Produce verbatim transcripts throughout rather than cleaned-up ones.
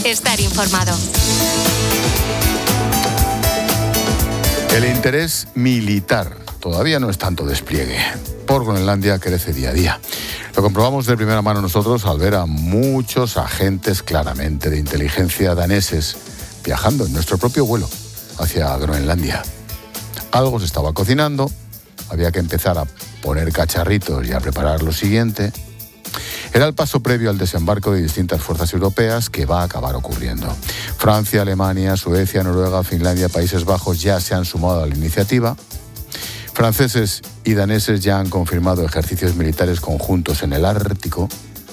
estar informado. El interés militar todavía no es tanto despliegue. Por Groenlandia crece día a día. Lo comprobamos de primera mano nosotros al ver a muchos agentes claramente de inteligencia daneses viajando en nuestro propio vuelo hacia Groenlandia. Algo se estaba cocinando, había que empezar a poner cacharritos y a preparar lo siguiente. Era el paso previo al desembarco de distintas fuerzas europeas que va a acabar ocurriendo. Francia, Alemania, Suecia, Noruega, Finlandia, Países Bajos ya se han sumado a la iniciativa. Franceses y daneses ya han confirmado ejercicios militares conjuntos en el Ártico.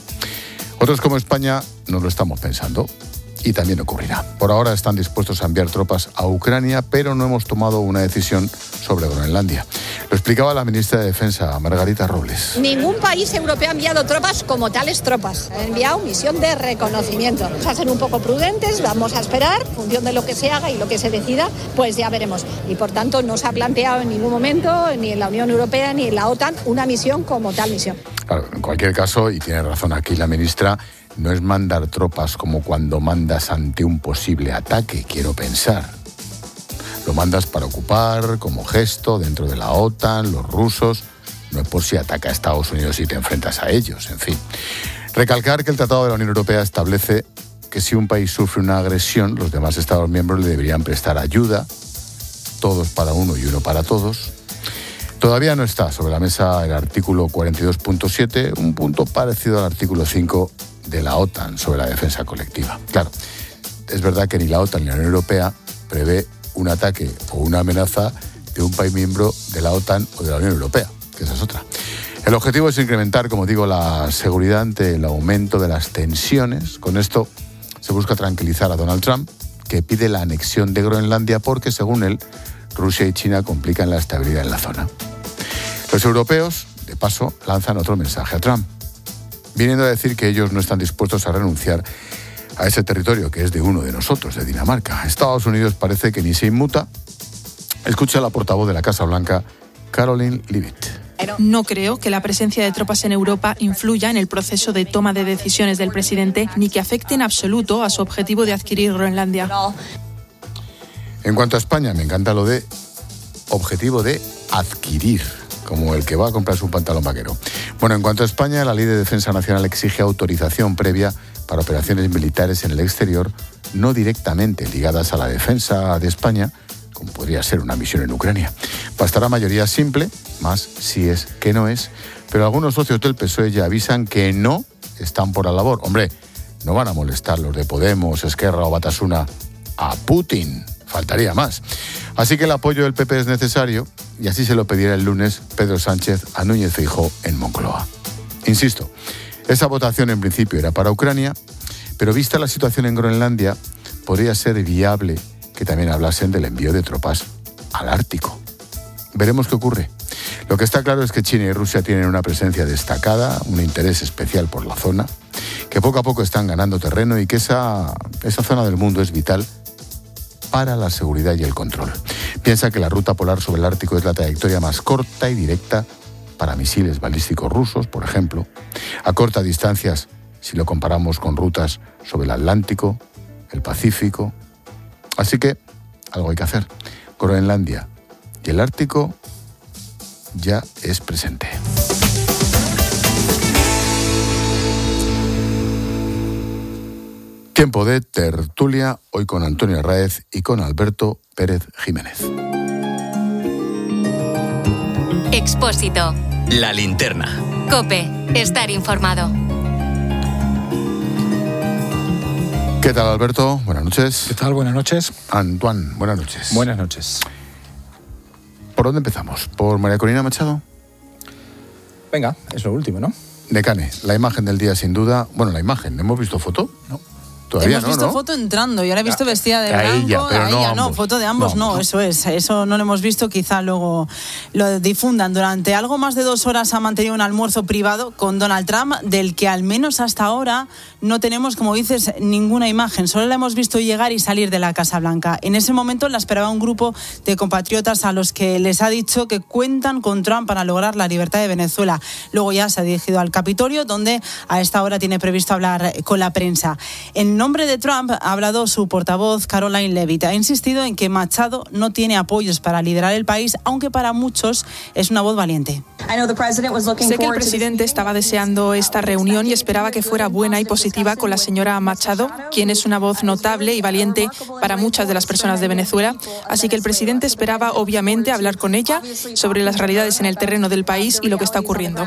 Otros como España no lo estamos pensando y también ocurrirá. Por ahora están dispuestos a enviar tropas a Ucrania, pero no hemos tomado una decisión sobre Groenlandia. Lo explicaba la ministra de Defensa, Margarita Robles. Ningún país europeo ha enviado tropas como tales tropas. Ha enviado misión de reconocimiento. Vamos a ser un poco prudentes, vamos a esperar, en función de lo que se haga y lo que se decida, pues ya veremos. Y por tanto no se ha planteado en ningún momento, ni en la Unión Europea ni en la OTAN, una misión como tal misión. Claro, en cualquier caso, y tiene razón aquí la ministra, no es mandar tropas como cuando mandas ante un posible ataque, quiero pensar. Lo mandas para ocupar, como gesto, dentro de la OTAN, los rusos. No es por si ataca a Estados Unidos y te enfrentas a ellos, en fin. Recalcar que el Tratado de la Unión Europea establece que si un país sufre una agresión, los demás Estados miembros le deberían prestar ayuda, todos para uno y uno para todos. Todavía no está sobre la mesa el artículo cuarenta y dos punto siete, un punto parecido al artículo cinco de la OTAN sobre la defensa colectiva. Claro, es verdad que ni la OTAN ni la Unión Europea prevé un ataque o una amenaza de un país miembro de la OTAN o de la Unión Europea, que esa es otra. El objetivo es incrementar, como digo, la seguridad ante el aumento de las tensiones. Con esto se busca tranquilizar a Donald Trump, que pide la anexión de Groenlandia porque, según él, Rusia y China complican la estabilidad en la zona. Los europeos, de paso, lanzan otro mensaje a Trump, viniendo a decir que ellos no están dispuestos a renunciar a ese territorio que es de uno de nosotros, de Dinamarca. Estados Unidos parece que ni se inmuta. Escucha a la portavoz de la Casa Blanca, Caroline Leavitt. No creo que la presencia de tropas en Europa influya en el proceso de toma de decisiones del presidente, ni que afecte en absoluto a su objetivo de adquirir Groenlandia. En cuanto a España, me encanta lo de objetivo de adquirir, como el que va a comprarse un pantalón vaquero. Bueno, en cuanto a España, la Ley de Defensa Nacional exige autorización previa para operaciones militares en el exterior, no directamente ligadas a la defensa de España, como podría ser una misión en Ucrania. Bastará mayoría simple, más si es que no es, pero algunos socios del P S O E ya avisan que no están por la labor. Hombre, no van a molestar los de Podemos, Esquerra o Batasuna a Putin, faltaría más. Así que el apoyo del P P es necesario y así se lo pedirá el lunes Pedro Sánchez a Núñez Feijóo en Moncloa. Insisto, esa votación en principio era para Ucrania, pero vista la situación en Groenlandia, podría ser viable que también hablasen del envío de tropas al Ártico. Veremos qué ocurre. Lo que está claro es que China y Rusia tienen una presencia destacada, un interés especial por la zona, que poco a poco están ganando terreno y que esa, esa zona del mundo es vital para la seguridad y el control. Piensa que la ruta polar sobre el Ártico es la trayectoria más corta y directa para misiles balísticos rusos, por ejemplo, a cortas distancias si lo comparamos con rutas sobre el Atlántico, el Pacífico. Así que algo hay que hacer. Groenlandia y el Ártico ya es presente. Tiempo de tertulia, hoy con Antonio Arráez y con Alberto Pérez Jiménez. Expósito. La linterna. COPE. Estar informado. ¿Qué tal, Alberto? Buenas noches. ¿Qué tal? Buenas noches. Antoine, buenas noches. Buenas noches. ¿Por dónde empezamos? ¿Por María Corina Machado? Venga, es lo último, ¿no? Decane, la imagen del día sin duda. Bueno, la imagen, ¿hemos visto foto? No. Todavía Hemos no, visto ¿no? foto entrando y ahora he visto vestida de a blanco. ella, pero a no ella, ambos. no, foto de ambos, no, No, no. eso es. Eso no lo hemos visto, quizá luego lo difundan. Durante algo más de dos horas ha mantenido un almuerzo privado con Donald Trump, del que al menos hasta ahora no tenemos, como dices, ninguna imagen. Solo la hemos visto llegar y salir de la Casa Blanca. En ese momento la esperaba un grupo de compatriotas a los que les ha dicho que cuentan con Trump para lograr la libertad de Venezuela. Luego ya se ha dirigido al Capitolio, donde a esta hora tiene previsto hablar con la prensa. En nombre de Trump ha hablado su portavoz Caroline Leavitt. Ha insistido en que Machado no tiene apoyos para liderar el país, aunque para muchos es una voz valiente. Sé que el presidente estaba deseando esta reunión y esperaba que fuera buena y positiva con la señora Machado, quien es una voz notable y valiente para muchas de las personas de Venezuela. Así que el presidente esperaba, obviamente, hablar con ella sobre las realidades en el terreno del país y lo que está ocurriendo.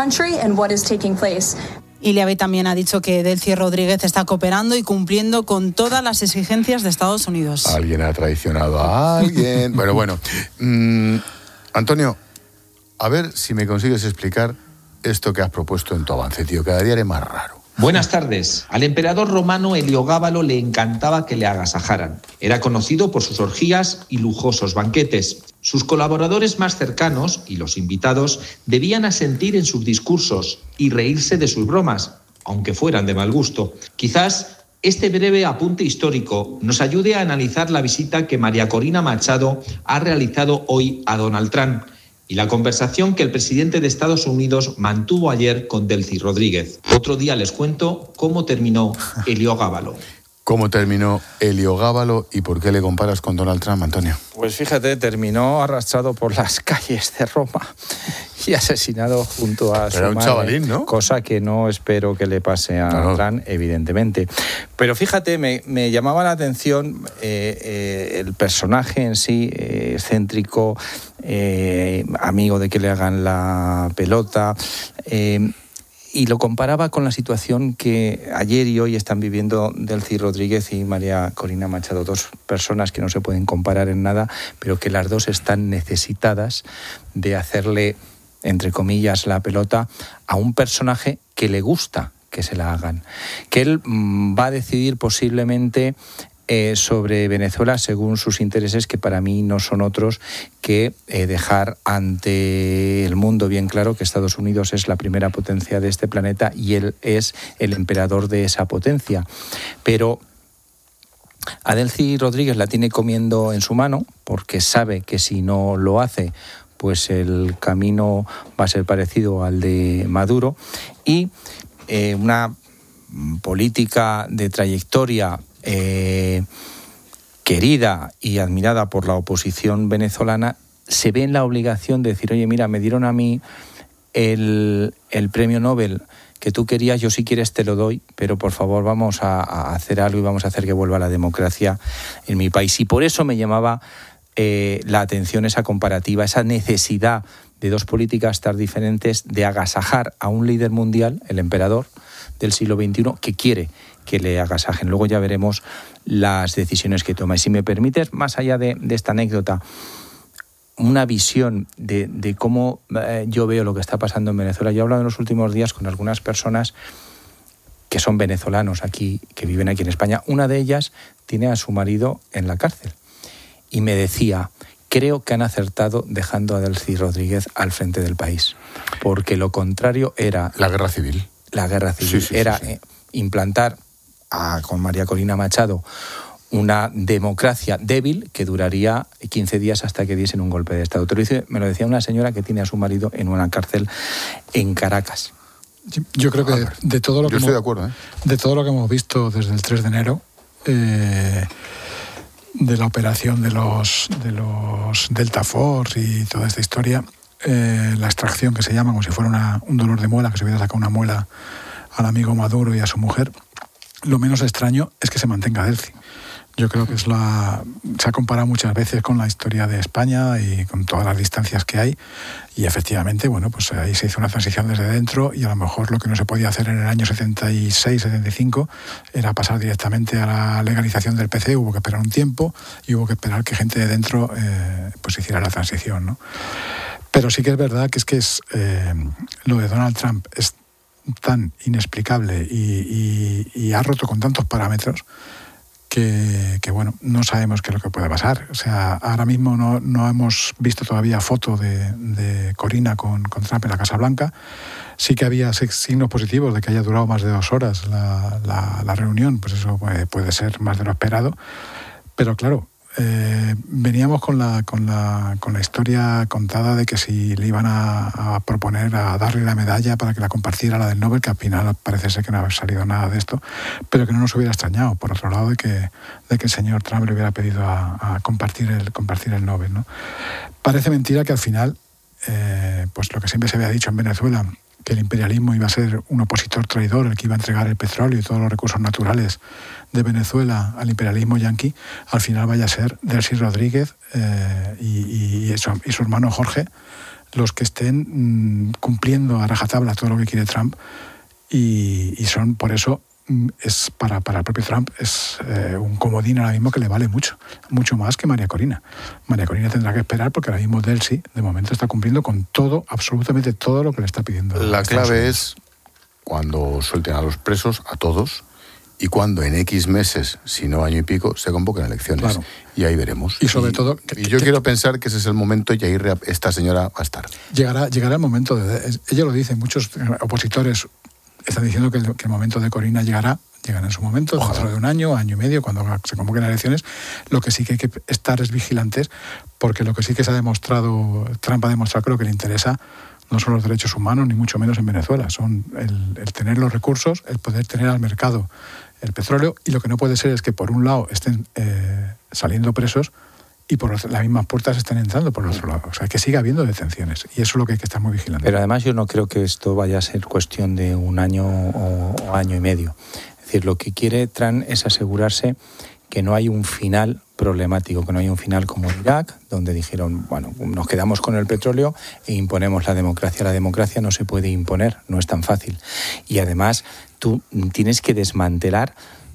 Y Leavitt también ha dicho que Delcy Rodríguez está cooperando y cumpliendo con todas las exigencias de Estados Unidos. Alguien ha traicionado a alguien. Bueno, bueno. Mm, Antonio, a ver si me consigues explicar esto que has propuesto en tu avance, tío. Cada día eres más raro. Buenas tardes. Al emperador romano Heliogábalo le encantaba que le agasajaran. Era conocido por sus orgías y lujosos banquetes. Sus colaboradores más cercanos y los invitados debían asentir en sus discursos y reírse de sus bromas, aunque fueran de mal gusto. Quizás este breve apunte histórico nos ayude a analizar la visita que María Corina Machado ha realizado hoy a Donald Trump y la conversación que el presidente de Estados Unidos mantuvo ayer con Delcy Rodríguez. Otro día les cuento cómo terminó Heliogábalo. ¿Cómo terminó Heliogábalo y por qué le comparas con Donald Trump, Antonio? Pues fíjate, terminó arrastrado por las calles de Roma y asesinado junto a su Era un madre, chavalín, ¿no? Cosa que no espero que le pase a no. Trump, evidentemente. Pero fíjate, me, me llamaba la atención eh, eh, el personaje en sí, eh, excéntrico, eh, amigo de que le hagan la pelota, eh, y lo comparaba con la situación que ayer y hoy están viviendo Delcy Rodríguez y María Corina Machado, dos personas que no se pueden comparar en nada, pero que las dos están necesitadas de hacerle, entre comillas, la pelota a un personaje que le gusta que se la hagan, que él mmm, va a decidir posiblemente Eh, sobre Venezuela según sus intereses, que para mí no son otros que eh, dejar ante el mundo bien claro que Estados Unidos es la primera potencia de este planeta y él es el emperador de esa potencia. Pero a Delcy Rodríguez la tiene comiendo en su mano porque sabe que si no lo hace, pues el camino va a ser parecido al de Maduro, y eh, una política de trayectoria Eh, querida y admirada por la oposición venezolana, se ve en la obligación de decir, oye, mira, me dieron a mí el, el premio Nobel que tú querías, yo si quieres te lo doy, pero por favor vamos a, a hacer algo y vamos a hacer que vuelva la democracia en mi país. Y por eso me llamaba eh, la atención esa comparativa, esa necesidad de dos políticas tan diferentes de agasajar a un líder mundial, el emperador del siglo veintiuno, que quiere que le agasajen. Luego ya veremos las decisiones que toma. Y si me permites, más allá de, de esta anécdota, una visión de, de cómo eh, yo veo lo que está pasando en Venezuela. Yo he hablado en los últimos días con algunas personas que son venezolanos aquí, que viven aquí en España. Una de ellas tiene a su marido en la cárcel. Y me decía, creo que han acertado dejando a Delcy Rodríguez al frente del país. Porque lo contrario era... La guerra civil. La guerra civil. Sí, sí, era sí, sí. implantar a, con María Corina Machado una democracia débil que duraría quince días hasta que diesen un golpe de Estado. Me lo decía una señora que tiene a su marido en una cárcel en Caracas. Yo creo que de, de todo lo que Yo estoy hemos, de acuerdo, ¿eh? de todo lo que hemos visto desde el tres de enero, eh, de la operación de los de los Delta Force y toda esta historia, eh, la extracción que se llama, como si fuera una, un dolor de muela, que se hubiera sacado una muela al amigo Maduro y a su mujer, lo menos extraño es que se mantenga Delcy. Yo creo que es la se ha comparado muchas veces con la historia de España y con todas las distancias que hay, y efectivamente, bueno, pues ahí se hizo una transición desde dentro, y a lo mejor lo que no se podía hacer en el año setenta y seis, setenta y cinco era pasar directamente a la legalización del P C. Hubo que esperar un tiempo y hubo que esperar que gente de dentro eh, pues hiciera la transición, ¿no? Pero sí que es verdad que es que es eh, lo de Donald Trump es tan inexplicable y, y, y ha roto con tantos parámetros que, que, bueno, no sabemos qué es lo que puede pasar. O sea, ahora mismo no, no hemos visto todavía foto de, de Corina con, con Trump en la Casa Blanca. Sí que había signos positivos de que haya durado más de dos horas la, la, la reunión, pues eso puede, puede ser más de lo esperado. Pero claro, eh, veníamos con la, con, la, con la historia contada de que si le iban a, a proponer a darle la medalla para que la compartiera, la del Nobel, que al final parece ser que no ha salido nada de esto, pero que no nos hubiera extrañado, por otro lado, de que, de que el señor Trump le hubiera pedido a, a compartir, el, compartir el Nobel, ¿no? Parece mentira que al final, eh, pues lo que siempre se había dicho en Venezuela, que el imperialismo iba a ser un opositor traidor, el que iba a entregar el petróleo y todos los recursos naturales de Venezuela al imperialismo yanqui, al final vaya a ser Delcy Rodríguez eh, y, y, su, y su hermano Jorge los que estén mmm, cumpliendo a rajatabla todo lo que quiere Trump, y, y son por eso es para, para el propio Trump es eh, un comodín ahora mismo que le vale mucho, mucho más que María Corina. María Corina tendrá que esperar porque ahora mismo Delcy de momento está cumpliendo con todo, absolutamente todo lo que le está pidiendo. La clave es cuando suelten a los presos, a todos, y cuando en X meses, si no año y pico, se convoquen elecciones. Claro. Y ahí veremos. Y sobre y, todo... Y yo que, quiero que, pensar que ese es el momento y ahí esta señora va a estar. Llegará, llegará el momento, de, ella lo dice, muchos opositores están diciendo que el, que el momento de Corina llegará, llegará en su momento, Ojalá. dentro de un año, año y medio, cuando se convoquen las elecciones. Lo que sí que hay que estar es vigilantes, porque lo que sí que se ha demostrado, Trump ha demostrado que lo que le interesa no son los derechos humanos, ni mucho menos en Venezuela, son el, el tener los recursos, el poder tener al mercado el petróleo, y lo que no puede ser es que por un lado estén eh, saliendo presos y por las mismas puertas están entrando por el otro lado. O sea, que siga habiendo detenciones. Y eso es lo que hay que estar muy vigilante. Pero además yo no creo que esto vaya a ser cuestión de un año o, o año y medio. Es decir, lo que quiere Trump es asegurarse que no hay un final problemático, que no hay un final como Irak, donde dijeron, bueno, nos quedamos con el petróleo e imponemos la democracia. La democracia no se puede imponer, no es tan fácil. Y además tú tienes que desmantelar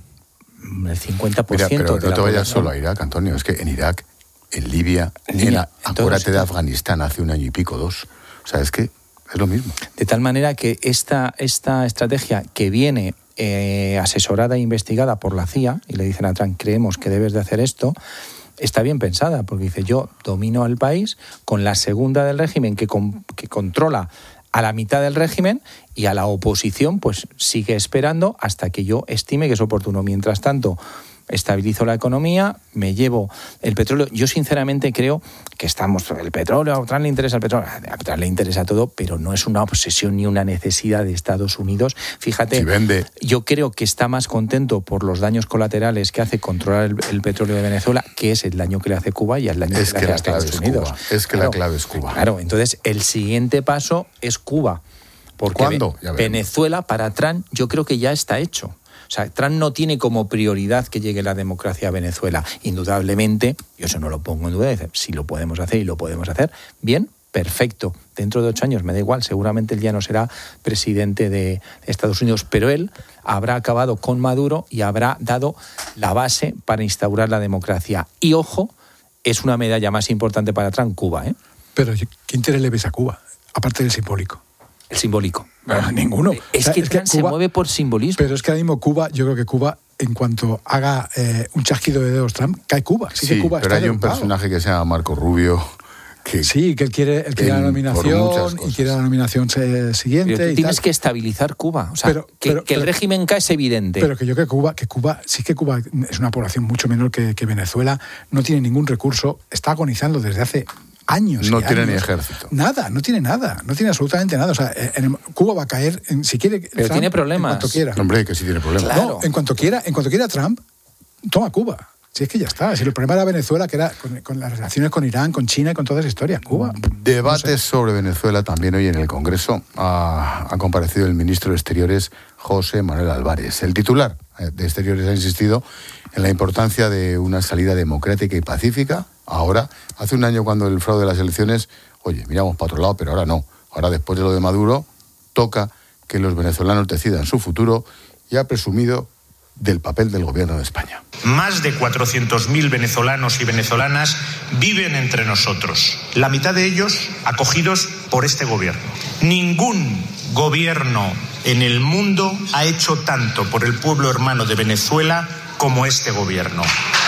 el cincuenta por ciento. Mira, pero de no la te vayas población. solo a Irak, Antonio, es que en Irak, en Libia, en Libia en acuérdate de Afganistán hace un año y pico, dos. O sea, es que es lo mismo. De tal manera que esta, esta estrategia que viene eh, asesorada e investigada por la C I A, y le dicen a Trump, creemos que debes de hacer esto, está bien pensada, porque dice, yo domino el país con la segunda del régimen que, con, que controla a la mitad del régimen, y a la oposición pues sigue esperando hasta que yo estime que es oportuno. Mientras tanto, estabilizo la economía, me llevo el petróleo. Yo sinceramente creo que estamos, el petróleo, a Trump le interesa el petróleo, a Trump le interesa todo, pero no es una obsesión ni una necesidad de Estados Unidos. Fíjate, si vende. Yo creo que está más contento por los daños colaterales que hace controlar el, el petróleo de Venezuela, que es el daño que le hace Cuba y el daño es que le que hace a Estados Unidos. Cuba. Es que claro, la clave es Cuba. Claro, entonces el siguiente paso es Cuba. Porque ¿Cuándo? Venezuela, para Trump, yo creo que ya está hecho. O sea, Trump no tiene como prioridad que llegue la democracia a Venezuela. Indudablemente, yo eso no lo pongo en duda, si lo podemos hacer y lo podemos hacer, bien, perfecto. Dentro de ocho años, me da igual, seguramente él ya no será presidente de Estados Unidos, pero él habrá acabado con Maduro y habrá dado la base para instaurar la democracia. Y ojo, es una medalla más importante para Trump, Cuba, ¿eh? Pero ¿qué interés le ves a Cuba? Aparte del simbólico. El simbólico. No, ninguno. Es, o sea, que, es que Cuba se mueve por simbolismo. Pero es que ahora mismo Cuba, yo creo que Cuba, en cuanto haga eh, un chasquido de dedos Trump, cae Cuba. Sí, sí que Cuba pero está hay un derrumbado. personaje que se llama Marco Rubio. Que sí, que él quiere, él quiere la nominación y quiere la nominación siguiente. Pero tú y tienes tal. que estabilizar Cuba. O sea, pero, que, pero, que el pero, régimen cae es evidente. Pero que yo creo que Cuba, que Cuba, sí que Cuba es una población mucho menor que, que Venezuela, no tiene ningún recurso, está agonizando desde hace años. No y tiene años. ni ejército. Nada, no tiene nada, no tiene absolutamente nada. O sea, en el, Cuba va a caer, en, si quiere. Pero Trump, tiene problemas. En cuanto quiera. Hombre, que sí tiene problemas. Claro. No, en cuanto quiera, en cuanto quiera Trump, toma Cuba. Si es que ya está. Si el problema era Venezuela, que era con, con las relaciones con Irán, con China y con toda esa historia. Cuba. Debates no sé. sobre Venezuela también hoy en el Congreso. Ha, ha comparecido el ministro de Exteriores, José Manuel Álvarez. El titular de Exteriores ha insistido en la importancia de una salida democrática y pacífica. Ahora, hace un año cuando el fraude de las elecciones, oye, miramos para otro lado, pero ahora no. Ahora, después de lo de Maduro, toca que los venezolanos decidan su futuro, y ha presumido del papel del gobierno de España. Más de cuatrocientos mil venezolanos y venezolanas viven entre nosotros, la mitad de ellos acogidos por este gobierno. Ningún gobierno en el mundo ha hecho tanto por el pueblo hermano de Venezuela como este gobierno.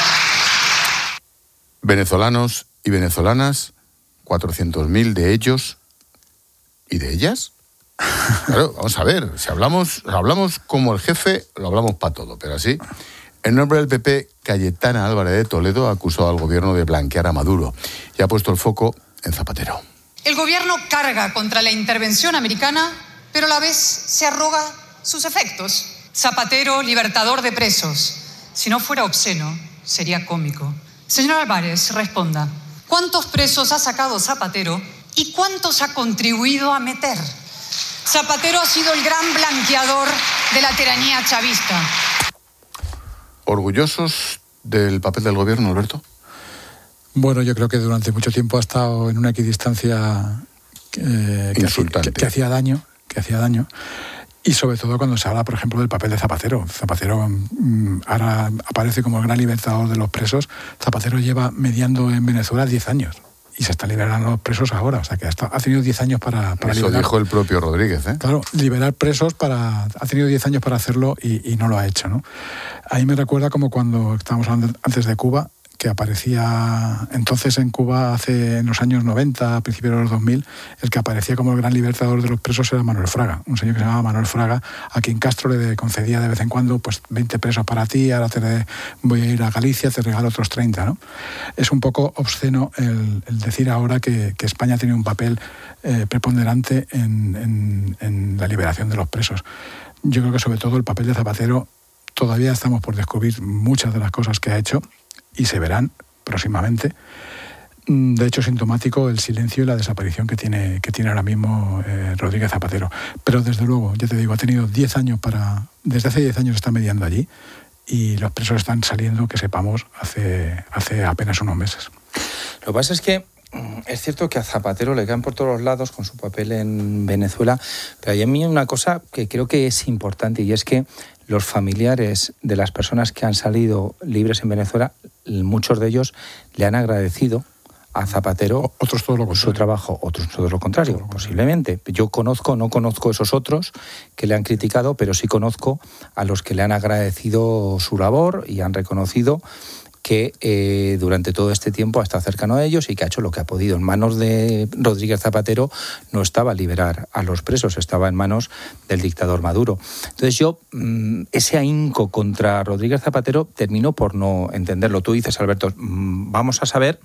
Venezolanos y venezolanas, cuatrocientos mil de ellos y de ellas. Claro, vamos a ver, si hablamos, hablamos como el jefe, lo hablamos para todo, pero así, en nombre del P P, Cayetana Álvarez de Toledo ha acusado al gobierno de blanquear a Maduro y ha puesto el foco en Zapatero. El gobierno carga contra la intervención americana, pero a la vez se arroga sus efectos. Zapatero, libertador de presos. Si no fuera obsceno, sería cómico. Señor Álvarez, responda. ¿Cuántos presos ha sacado Zapatero y cuántos ha contribuido a meter? Zapatero ha sido el gran blanqueador de la tiranía chavista. ¿Orgullosos del papel del gobierno, Alberto? Bueno, yo creo que durante mucho tiempo ha estado en una equidistancia eh, que, insultante, que, que hacía daño, que hacía daño. Y sobre todo cuando se habla, por ejemplo, del papel de Zapatero. Zapatero mmm, ahora aparece como el gran libertador de los presos. Zapatero lleva mediando en Venezuela diez años y se están liberando los presos ahora. O sea, que hasta, ha tenido diez años para, para Eso liberar. Dijo el propio Rodríguez, ¿eh? Claro, liberar presos para... Ha tenido diez años para hacerlo y, y no lo ha hecho, ¿no? A mí me recuerda como cuando estábamos hablando antes de Cuba, que aparecía entonces en Cuba hace en los años noventa, a principios de los dos mil, el que aparecía como el gran libertador de los presos era Manuel Fraga, un señor que se llamaba Manuel Fraga, a quien Castro le concedía de vez en cuando pues veinte presos para ti, ahora te voy a ir a Galicia, te regalo otros treinta, ¿no? Es un poco obsceno el, el decir ahora que, que España tiene un papel eh, preponderante en, en, en la liberación de los presos. Yo creo que sobre todo el papel de Zapatero todavía estamos por descubrir muchas de las cosas que ha hecho y se verán próximamente. De hecho, sintomático el silencio y la desaparición que tiene, que tiene ahora mismo eh, Rodríguez Zapatero. Pero desde luego, ya te digo, ha tenido diez años para... Desde hace diez años está mediando allí y los presos están saliendo, que sepamos, hace, hace apenas unos meses. Lo que pasa es que es cierto que a Zapatero le caen por todos los lados con su papel en Venezuela, pero hay a mí una cosa que creo que es importante y es que los familiares de las personas que han salido libres en Venezuela, muchos de ellos le han agradecido a Zapatero otros todo lo contrario. Su trabajo, otros todo lo contrario, todo lo posiblemente. Yo conozco, no conozco esos otros que le han criticado, pero sí conozco a los que le han agradecido su labor y han reconocido que eh, durante todo este tiempo ha estado cercano a ellos y que ha hecho lo que ha podido. En manos de Rodríguez Zapatero no estaba liberar a los presos, estaba en manos del dictador Maduro. Entonces yo, ese ahínco contra Rodríguez Zapatero termino por no entenderlo. Tú dices, Alberto, vamos a saber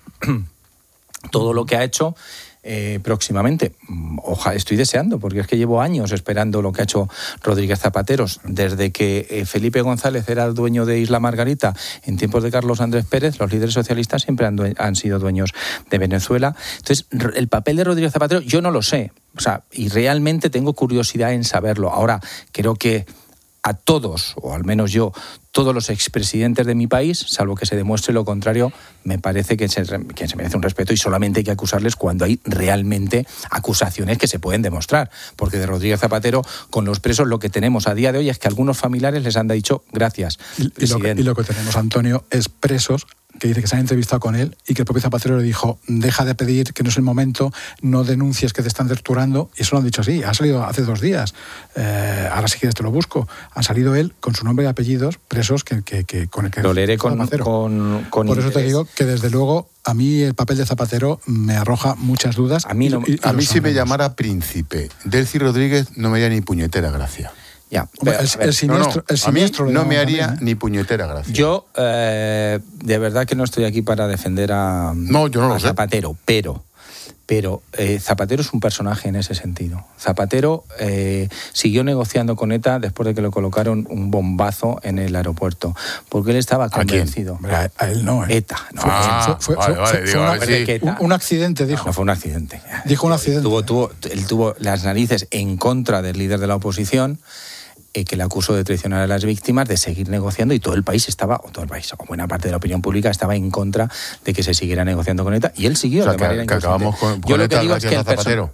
todo lo que ha hecho Eh, próximamente. Ojalá, estoy deseando, porque es que llevo años esperando lo que ha hecho Rodríguez Zapatero, desde que eh, Felipe González era el dueño de Isla Margarita en tiempos de Carlos Andrés Pérez. Los líderes socialistas siempre han, due- han sido dueños de Venezuela. Entonces, el papel de Rodríguez Zapatero yo no lo sé, o sea, y realmente tengo curiosidad en saberlo. Ahora, creo que a todos, o al menos yo, todos los expresidentes de mi país, salvo que se demuestre lo contrario, me parece que se, que se merece un respeto y solamente hay que acusarles cuando hay realmente acusaciones que se pueden demostrar. Porque de Rodríguez Zapatero, con los presos, lo que tenemos a día de hoy es que algunos familiares les han dicho gracias, y, y, lo que, y lo que tenemos, Antonio, es presos que dice que se han entrevistado con él y que el propio Zapatero le dijo, deja de pedir, que no es el momento, no denuncies que te están torturando. Y eso lo han dicho así, ha salido hace dos días. Eh, ahora si quieres te lo busco. Han salido él con su nombre y apellidos, presos que, que, que con el que... Lo leeré con, con, con Por eso interés. te digo que desde luego a mí el papel de Zapatero me arroja muchas dudas. A mí, no, y, y, a y mí si me sabemos. llamara príncipe Delcy Rodríguez no me haría ni puñetera gracia. Ya, Hombre, pero, el, a ver, el siniestro, no, no, el siniestro a mí le no me haría también, ¿eh? ni puñetera gracia. Yo, eh, de verdad que no estoy aquí para defender a, no, yo no a lo sé. Zapatero, pero, pero eh, Zapatero es un personaje en ese sentido. Zapatero eh, siguió negociando con ETA después de que le colocaron un bombazo en el aeropuerto, porque él estaba convencido. Hombre, a, a él no, ¿eh? ETA, no. Ah, fue, fue, vale, fue, vale, fue digo, una- a ver si- un, un accidente, dijo. No, no fue un accidente. Dijo un accidente. Tuvo, tuvo, él tuvo las narices en contra del líder de la oposición, eh, que le acusó de traicionar a las víctimas, de seguir negociando, y todo el país estaba, o todo el país, o buena parte de la opinión pública estaba en contra de que se siguiera negociando con ETA, y él siguió O sea, de que, manera que acabamos con, Yo con lo que ETA digo es gracias que a el perso- Zapatero.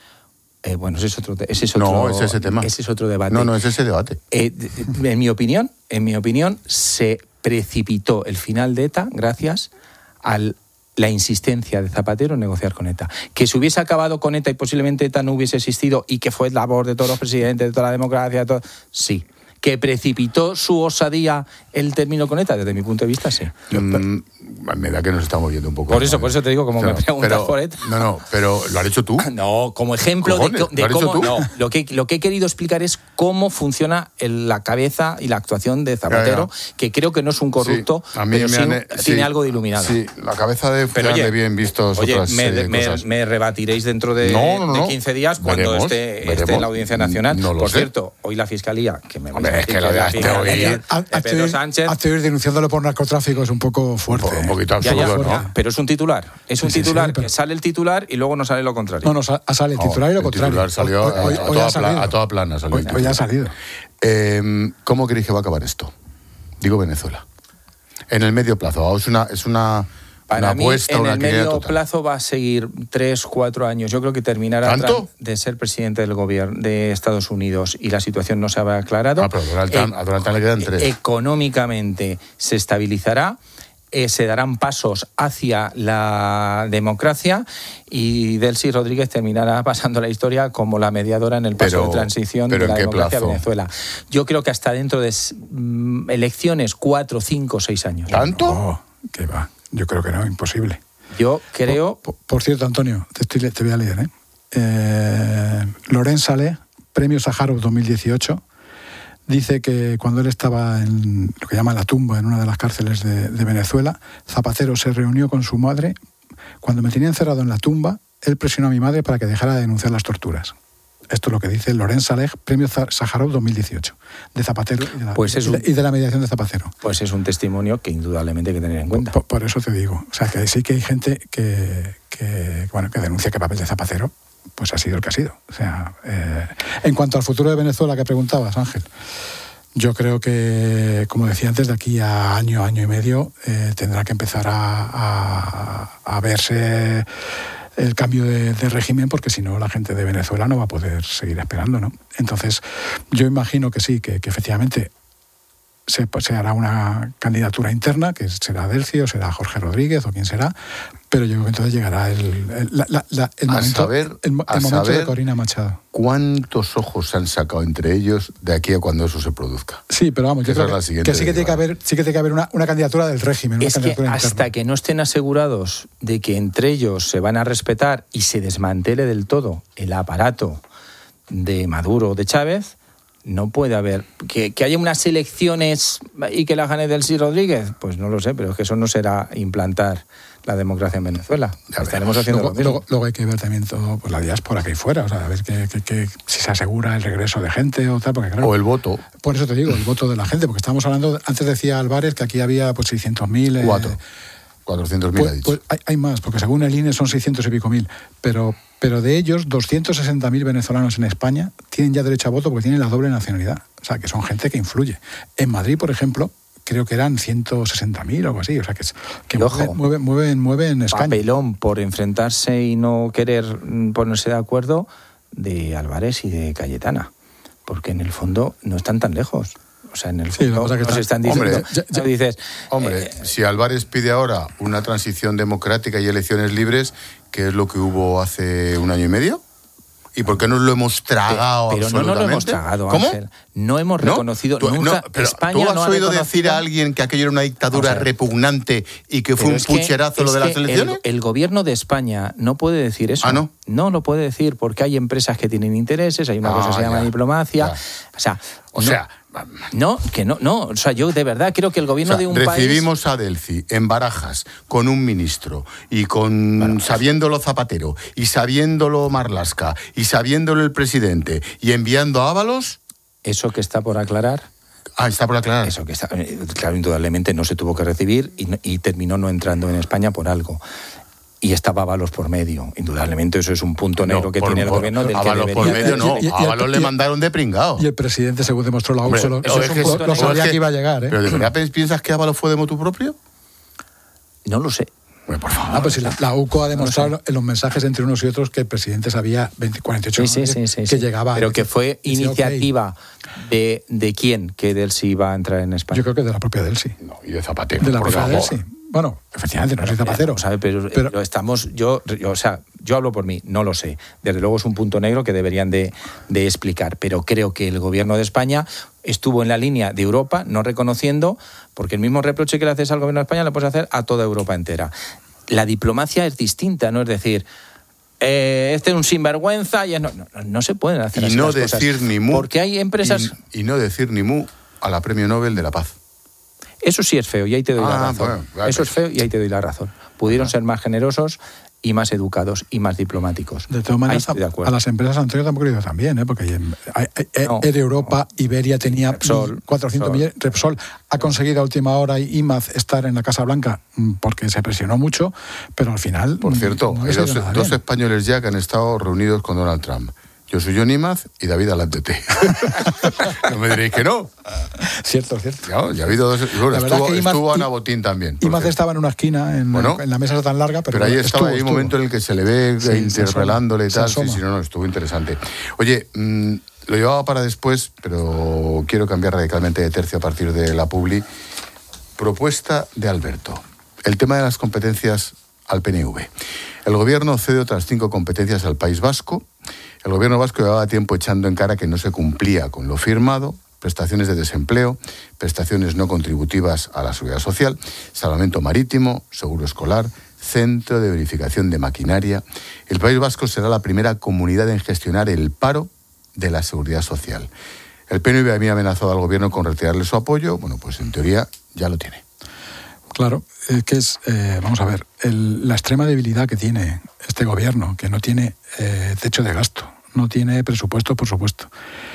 Eh, bueno, ese es otro, ese es otro, No, es ese tema. Ese es otro debate. No, no, es ese debate. Eh, en mi opinión, en mi opinión, se precipitó el final de ETA gracias a la insistencia de Zapatero en negociar con ETA. Que se hubiese acabado con ETA y posiblemente ETA no hubiese existido y que fue labor de todos los presidentes, de toda la democracia, de todo, sí. ¿Que precipitó su osadía el término con ETA? Desde mi punto de vista, sí. Mm, me da que nos estamos viendo un poco. Por eso, por eso te digo, como o sea, me preguntas pero, por ETA. No, no, pero ¿lo has hecho tú? No, como ejemplo Cojones, de, de ¿lo has cómo... hecho tú? No, lo que, lo que he querido explicar es cómo funciona el, la cabeza y la actuación de Zapatero, ya, ya. que creo que no es un corrupto, sí, a mí pero me sí, han, tiene sí, algo de iluminado. Sí, la cabeza de Fernández bien vistos oye, otras me, eh, me, cosas. me rebatiréis dentro de, no, no, no. de quince días cuando veremos, esté, veremos. esté en la Audiencia Nacional. No lo por sé. cierto, hoy la Fiscalía, que me Hombre, es que lo de Fiscalía de Pedro Sánchez... Hazte ir denunciándolo por narcotráfico es un poco fuerte. Un, un poquito absurdo, ya, ya, ¿no? ¿no? Pero es un titular. Es un sí, titular sí, sí, pero... que sale el titular y luego no sale lo contrario. No, no, sale el titular oh, y lo contrario. El titular salió hoy, hoy, a, a, hoy toda pla, a toda plana. Salió hoy, hoy ya ha salido. Eh, ¿Cómo creéis que va a acabar esto? Digo Venezuela. En el medio plazo. Es una... Es una Para una mí, apuesta, en una el medio total. plazo va a seguir tres, cuatro años. Yo creo que terminará ¿Tanto? de ser presidente del gobierno de Estados Unidos y la situación no se habrá aclarado. Ah, pero a Donald Trump, eh, a Donald Trump le quedan tres. Económicamente se estabilizará. Eh, se darán pasos hacia la democracia y Delcy Rodríguez terminará pasando la historia como la mediadora en el paso pero, de transición pero de la ¿en qué democracia plazo? a Venezuela. Yo creo que hasta dentro de mm, elecciones, cuatro, cinco, seis años. ¿Tanto? No, que va. Yo creo que no, imposible. Yo creo... Por, por, por cierto, Antonio, te, estoy, te voy a leer, ¿eh? eh Laurent Saleh, Premio Sájarov dos mil dieciocho, dice que cuando él estaba en lo que llama la tumba, en una de las cárceles de, de Venezuela, Zapatero se reunió con su madre. Cuando me tenía encerrado en la tumba, él presionó a mi madre para que dejara de denunciar las torturas. Esto es lo que dice Laurent Saleh, Premio Sájarov dos mil dieciocho, de Zapatero y de, la, pues es un, y de la mediación de Zapatero. Pues es un testimonio que indudablemente hay que tener en cuenta. Por, por eso te digo. O sea, que sí que hay gente que, que, bueno, que denuncia que el papel de Zapatero pues ha sido el que ha sido. O sea, eh, en cuanto al futuro de Venezuela que preguntabas, Ángel, yo creo que, como decía antes, de aquí a año, año y medio, eh, tendrá que empezar a, a, a verse el cambio de, de régimen, porque si no la gente de Venezuela no va a poder seguir esperando, ¿no? Entonces, yo imagino que sí, que, que efectivamente se, se hará una candidatura interna, que será Delcy o será Jorge Rodríguez o quien será, pero yo creo que entonces llegará el, el, la, la, la, el momento, saber, el, el momento saber de Corina Machado. ¿Cuántos ojos se han sacado entre ellos de aquí a cuando eso se produzca? Sí, pero vamos, yo creo que, que sí que tiene que haber, sí que tiene que haber una, una candidatura del régimen. Una es que interna. Hasta que no estén asegurados de que entre ellos se van a respetar y se desmantele del todo el aparato de Maduro o de Chávez, no puede haber... Que, que haya unas elecciones y que la gane Delcy Rodríguez, pues no lo sé, pero es que eso no será implantar la democracia en Venezuela. Ya estaremos haciendo luego, lo mismo. Luego, luego hay que ver también todo, pues, la diáspora que hay fuera, o sea, a ver que, que, que, si se asegura el regreso de gente o tal, porque claro... O el voto. Por eso te digo, el voto de la gente, porque estábamos hablando, antes decía Álvarez que aquí había pues seiscientos mil... Cuatro. Eh, cuatrocientos mil pues, ha dicho. Pues hay, hay más, porque según el I N E son seiscientos y pico mil, pero, pero de ellos doscientos sesenta mil venezolanos en España tienen ya derecho a voto porque tienen la doble nacionalidad, o sea, que son gente que influye. En Madrid, por ejemplo, creo que eran ciento sesenta mil o algo así, o sea, que, que mueven, mueven, mueven, mueven España. Papelón por enfrentarse y no querer ponerse de acuerdo de Álvarez y de Cayetana, porque en el fondo no están tan lejos. O sea, en el fondo sí, nos están diciendo... Hombre, ya, ya, no dices, hombre eh, si Álvarez pide ahora una transición democrática y elecciones libres, ¿qué es lo que hubo hace un año y medio? ¿Y por qué no lo hemos tragado pero absolutamente? Pero no lo hemos tragado, ¿Cómo? Ángel. No hemos reconocido ¿No? nunca... No, pero España ¿tú has no ha oído reconocido... decir a alguien que aquello era una dictadura o sea, repugnante y que fue un pucherazo lo de las elecciones? El, el gobierno de España no puede decir eso. ¿Ah, no? No lo puede decir porque hay empresas que tienen intereses, hay una ah, cosa que se llama ya, diplomacia... Ya. O sea... O no, sea... No, que no, no. O sea, yo de verdad creo que el gobierno o sea, de un recibimos país... Recibimos a Delcy en Barajas con un ministro y con bueno, sabiéndolo Zapatero y sabiéndolo Marlaska y sabiéndolo el presidente y enviando a Ábalos... Eso que está por aclarar... Ah, está por aclarar. Eso que está... Claro, indudablemente no se tuvo que recibir y, y terminó no entrando en España por algo. Y estaba Ábalos por medio. Indudablemente eso es un punto negro no, que por, tiene el por, gobierno del Ábalos que por medio no, y, y, a Ábalos le mandaron de pringao. Y el presidente, según demostró la U C, lo, lo, es que, lo, lo sabía es que, que iba a llegar. ¿eh? ¿Pero de verdad piensas que Ábalos fue de motu propio? No lo sé. Bueno, por favor. Ah, pues si la, la U C O ha demostrado no en los mensajes entre unos y otros que el presidente sabía veinte, cuarenta y ocho sí, horas sí, sí, que sí, llegaba. Pero que fue que iniciativa okay. de, de quién que Delcy iba a entrar en España. Yo creo que de la propia Delcy. No, y de Zapatero. De la por propia favor. Delcy. Bueno, efectivamente, no soy Zapatero. ¿Sabe? Pero, pero estamos, yo, yo, o sea, Yo hablo por mí, no lo sé. Desde luego es un punto negro que deberían de, de explicar, pero creo que el gobierno de España estuvo en la línea de Europa, no reconociendo, porque el mismo reproche que le haces al gobierno de España lo puedes hacer a toda Europa entera. La diplomacia es distinta, no es decir, eh, este es un sinvergüenza, y no, no, no se pueden hacer y así no las cosas. decir ni mu, porque hay empresas... Y, y no decir ni mu a la Premio Nobel de la Paz. Eso sí es feo y ahí te doy ah, la razón. Bueno, claro. Eso es feo y ahí te doy la razón. Pudieron ser más generosos y más educados y más diplomáticos. De todas maneras, a las empresas anteriores tampoco he ido tan bien, ¿eh? Porque hay, hay, no, Air Europa, no. Iberia tenía Repsol, cuatrocientos millones, Repsol ha conseguido a última hora y I M A Z estar en la Casa Blanca porque se presionó mucho, pero al final... Por cierto, no hay dos, dos españoles ya que han estado reunidos con Donald Trump. Yo soy John I M A Z y David Alantete. No me diréis que no. Cierto, cierto. Ya, ya ha habido dos... Bueno, estuvo, que estuvo Ana Botín también. I M A Z estaba en una esquina, en, bueno, en la mesa tan larga, pero... Pero ahí estuvo, estaba, hay un momento en el que se le ve sí, interpelándole y tal. Sí, sí, no, no, estuvo interesante. Oye, mmm, lo llevaba para después, pero quiero cambiar radicalmente de tercio a partir de la publi. Propuesta de Alberto. El tema de las competencias al P N V. El gobierno cede otras cinco competencias al País Vasco. El gobierno vasco llevaba tiempo echando en cara que no se cumplía con lo firmado, prestaciones de desempleo, prestaciones no contributivas a la seguridad social, salvamento marítimo, seguro escolar, centro de verificación de maquinaria. El País Vasco será la primera comunidad en gestionar el paro de la seguridad social. El P N V había amenazado al gobierno con retirarle su apoyo. Bueno, pues en teoría ya lo tiene. Claro, es que es, eh, vamos a ver, el, la extrema debilidad que tiene este gobierno, que no tiene eh, techo de gasto, no tiene presupuesto, por supuesto.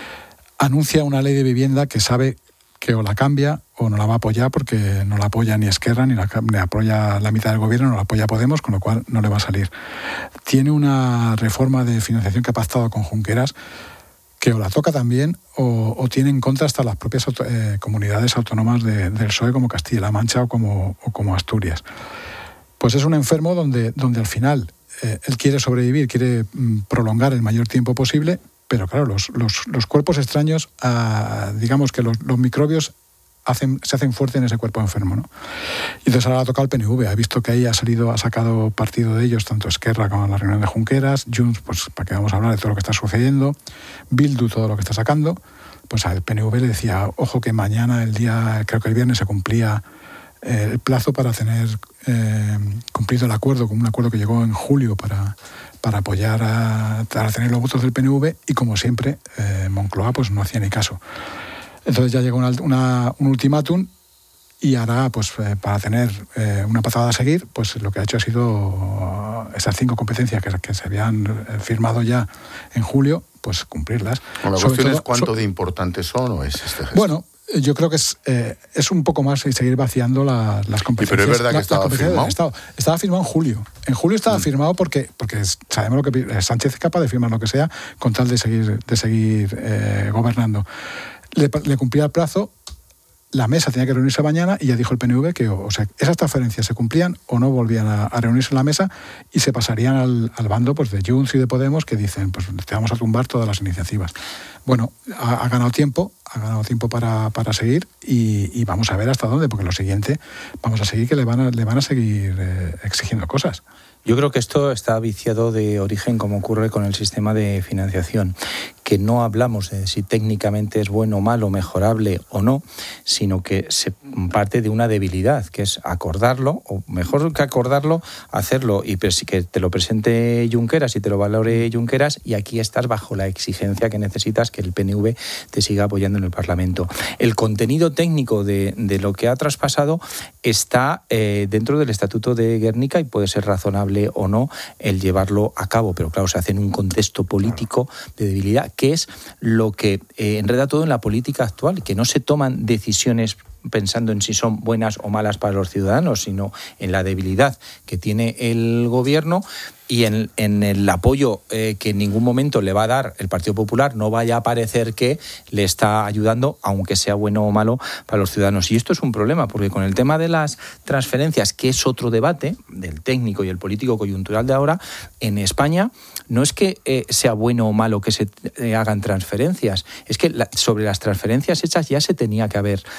Anuncia una ley de vivienda que sabe que o la cambia o no la va a apoyar porque no la apoya ni Esquerra, ni la, ni apoya la mitad del gobierno, no la apoya Podemos, con lo cual no le va a salir. Tiene una reforma de financiación que ha pactado con Junqueras que o la toca también o, o tiene en contra hasta las propias eh, comunidades autónomas de, del P S O E como Castilla-La Mancha o como, o como Asturias. Pues es un enfermo donde, donde al final eh, él quiere sobrevivir, quiere mm, prolongar el mayor tiempo posible, pero claro, los, los, los cuerpos extraños, ah, digamos que los, los microbios hacen, se hacen fuertes en ese cuerpo enfermo, ¿no? Y entonces ahora ha tocado el P N V. Ha visto que ahí ha salido, ha sacado partido de ellos, tanto Esquerra como la reunión de Junqueras, Junts, pues para que vamos a hablar de todo lo que está sucediendo, Bildu, todo lo que está sacando. Pues al P N V le decía, ojo que mañana, el día, creo que el viernes se cumplía eh, el plazo para tener eh, cumplido el acuerdo, con un acuerdo que llegó en julio para, para apoyar, a, para tener los votos del P N V, y como siempre, eh, Moncloa pues no hacía ni caso. Entonces ya llegó una, una, un ultimátum y ahora, pues eh, para tener eh, una pasada a seguir, pues lo que ha hecho ha sido uh, esas cinco competencias que, que se habían firmado ya en julio, pues cumplirlas. Bueno, la cuestión todo, es cuánto so, de importantes son o es este gesto. Bueno, yo creo que es, eh, es un poco más y seguir vaciando la, las competencias. Sí, pero es verdad la, que estaba firmado. Estado. Estaba firmado en julio. En julio estaba mm. firmado porque, porque sabemos lo que Sánchez es capaz de firmar lo que sea con tal de seguir, de seguir eh, gobernando. Le, le cumplía el plazo, la mesa tenía que reunirse mañana y ya dijo el P N V que o, o sea, esas transferencias se cumplían o no volvían a, a reunirse en la mesa y se pasarían al, al bando pues, de Junts y de Podemos, que dicen, pues te vamos a tumbar todas las iniciativas. Bueno, ha, ha ganado tiempo, ha ganado tiempo para, para seguir y, y vamos a ver hasta dónde, porque lo siguiente, vamos a seguir que le van a, le van a seguir eh, exigiendo cosas. Yo creo que esto está viciado de origen, como ocurre con el sistema de financiación, que no hablamos de si técnicamente es bueno, malo, mejorable o no, sino que se parte de una debilidad, que es acordarlo, o mejor que acordarlo, hacerlo, y que te lo presente Junqueras y te lo valore Junqueras, y aquí estás bajo la exigencia que necesitas que el P N V te siga apoyando en el Parlamento. El contenido técnico de, de lo que ha traspasado está eh, dentro del Estatuto de Guernica y puede ser razonable o no el llevarlo a cabo, pero claro, se hace en un contexto político de debilidad, que es lo que eh, enreda todo en la política actual, que no se toman decisiones pensando en si son buenas o malas para los ciudadanos, sino en la debilidad que tiene el gobierno y en, en el apoyo eh, que en ningún momento le va a dar el Partido Popular, no vaya a parecer que le está ayudando, aunque sea bueno o malo para los ciudadanos. Y esto es un problema, porque con el tema de las transferencias, que es otro debate del técnico y el político coyuntural de ahora, en España no es que eh, sea bueno o malo que se eh, hagan transferencias, es que la, sobre las transferencias hechas ya se tenía que haber hecho un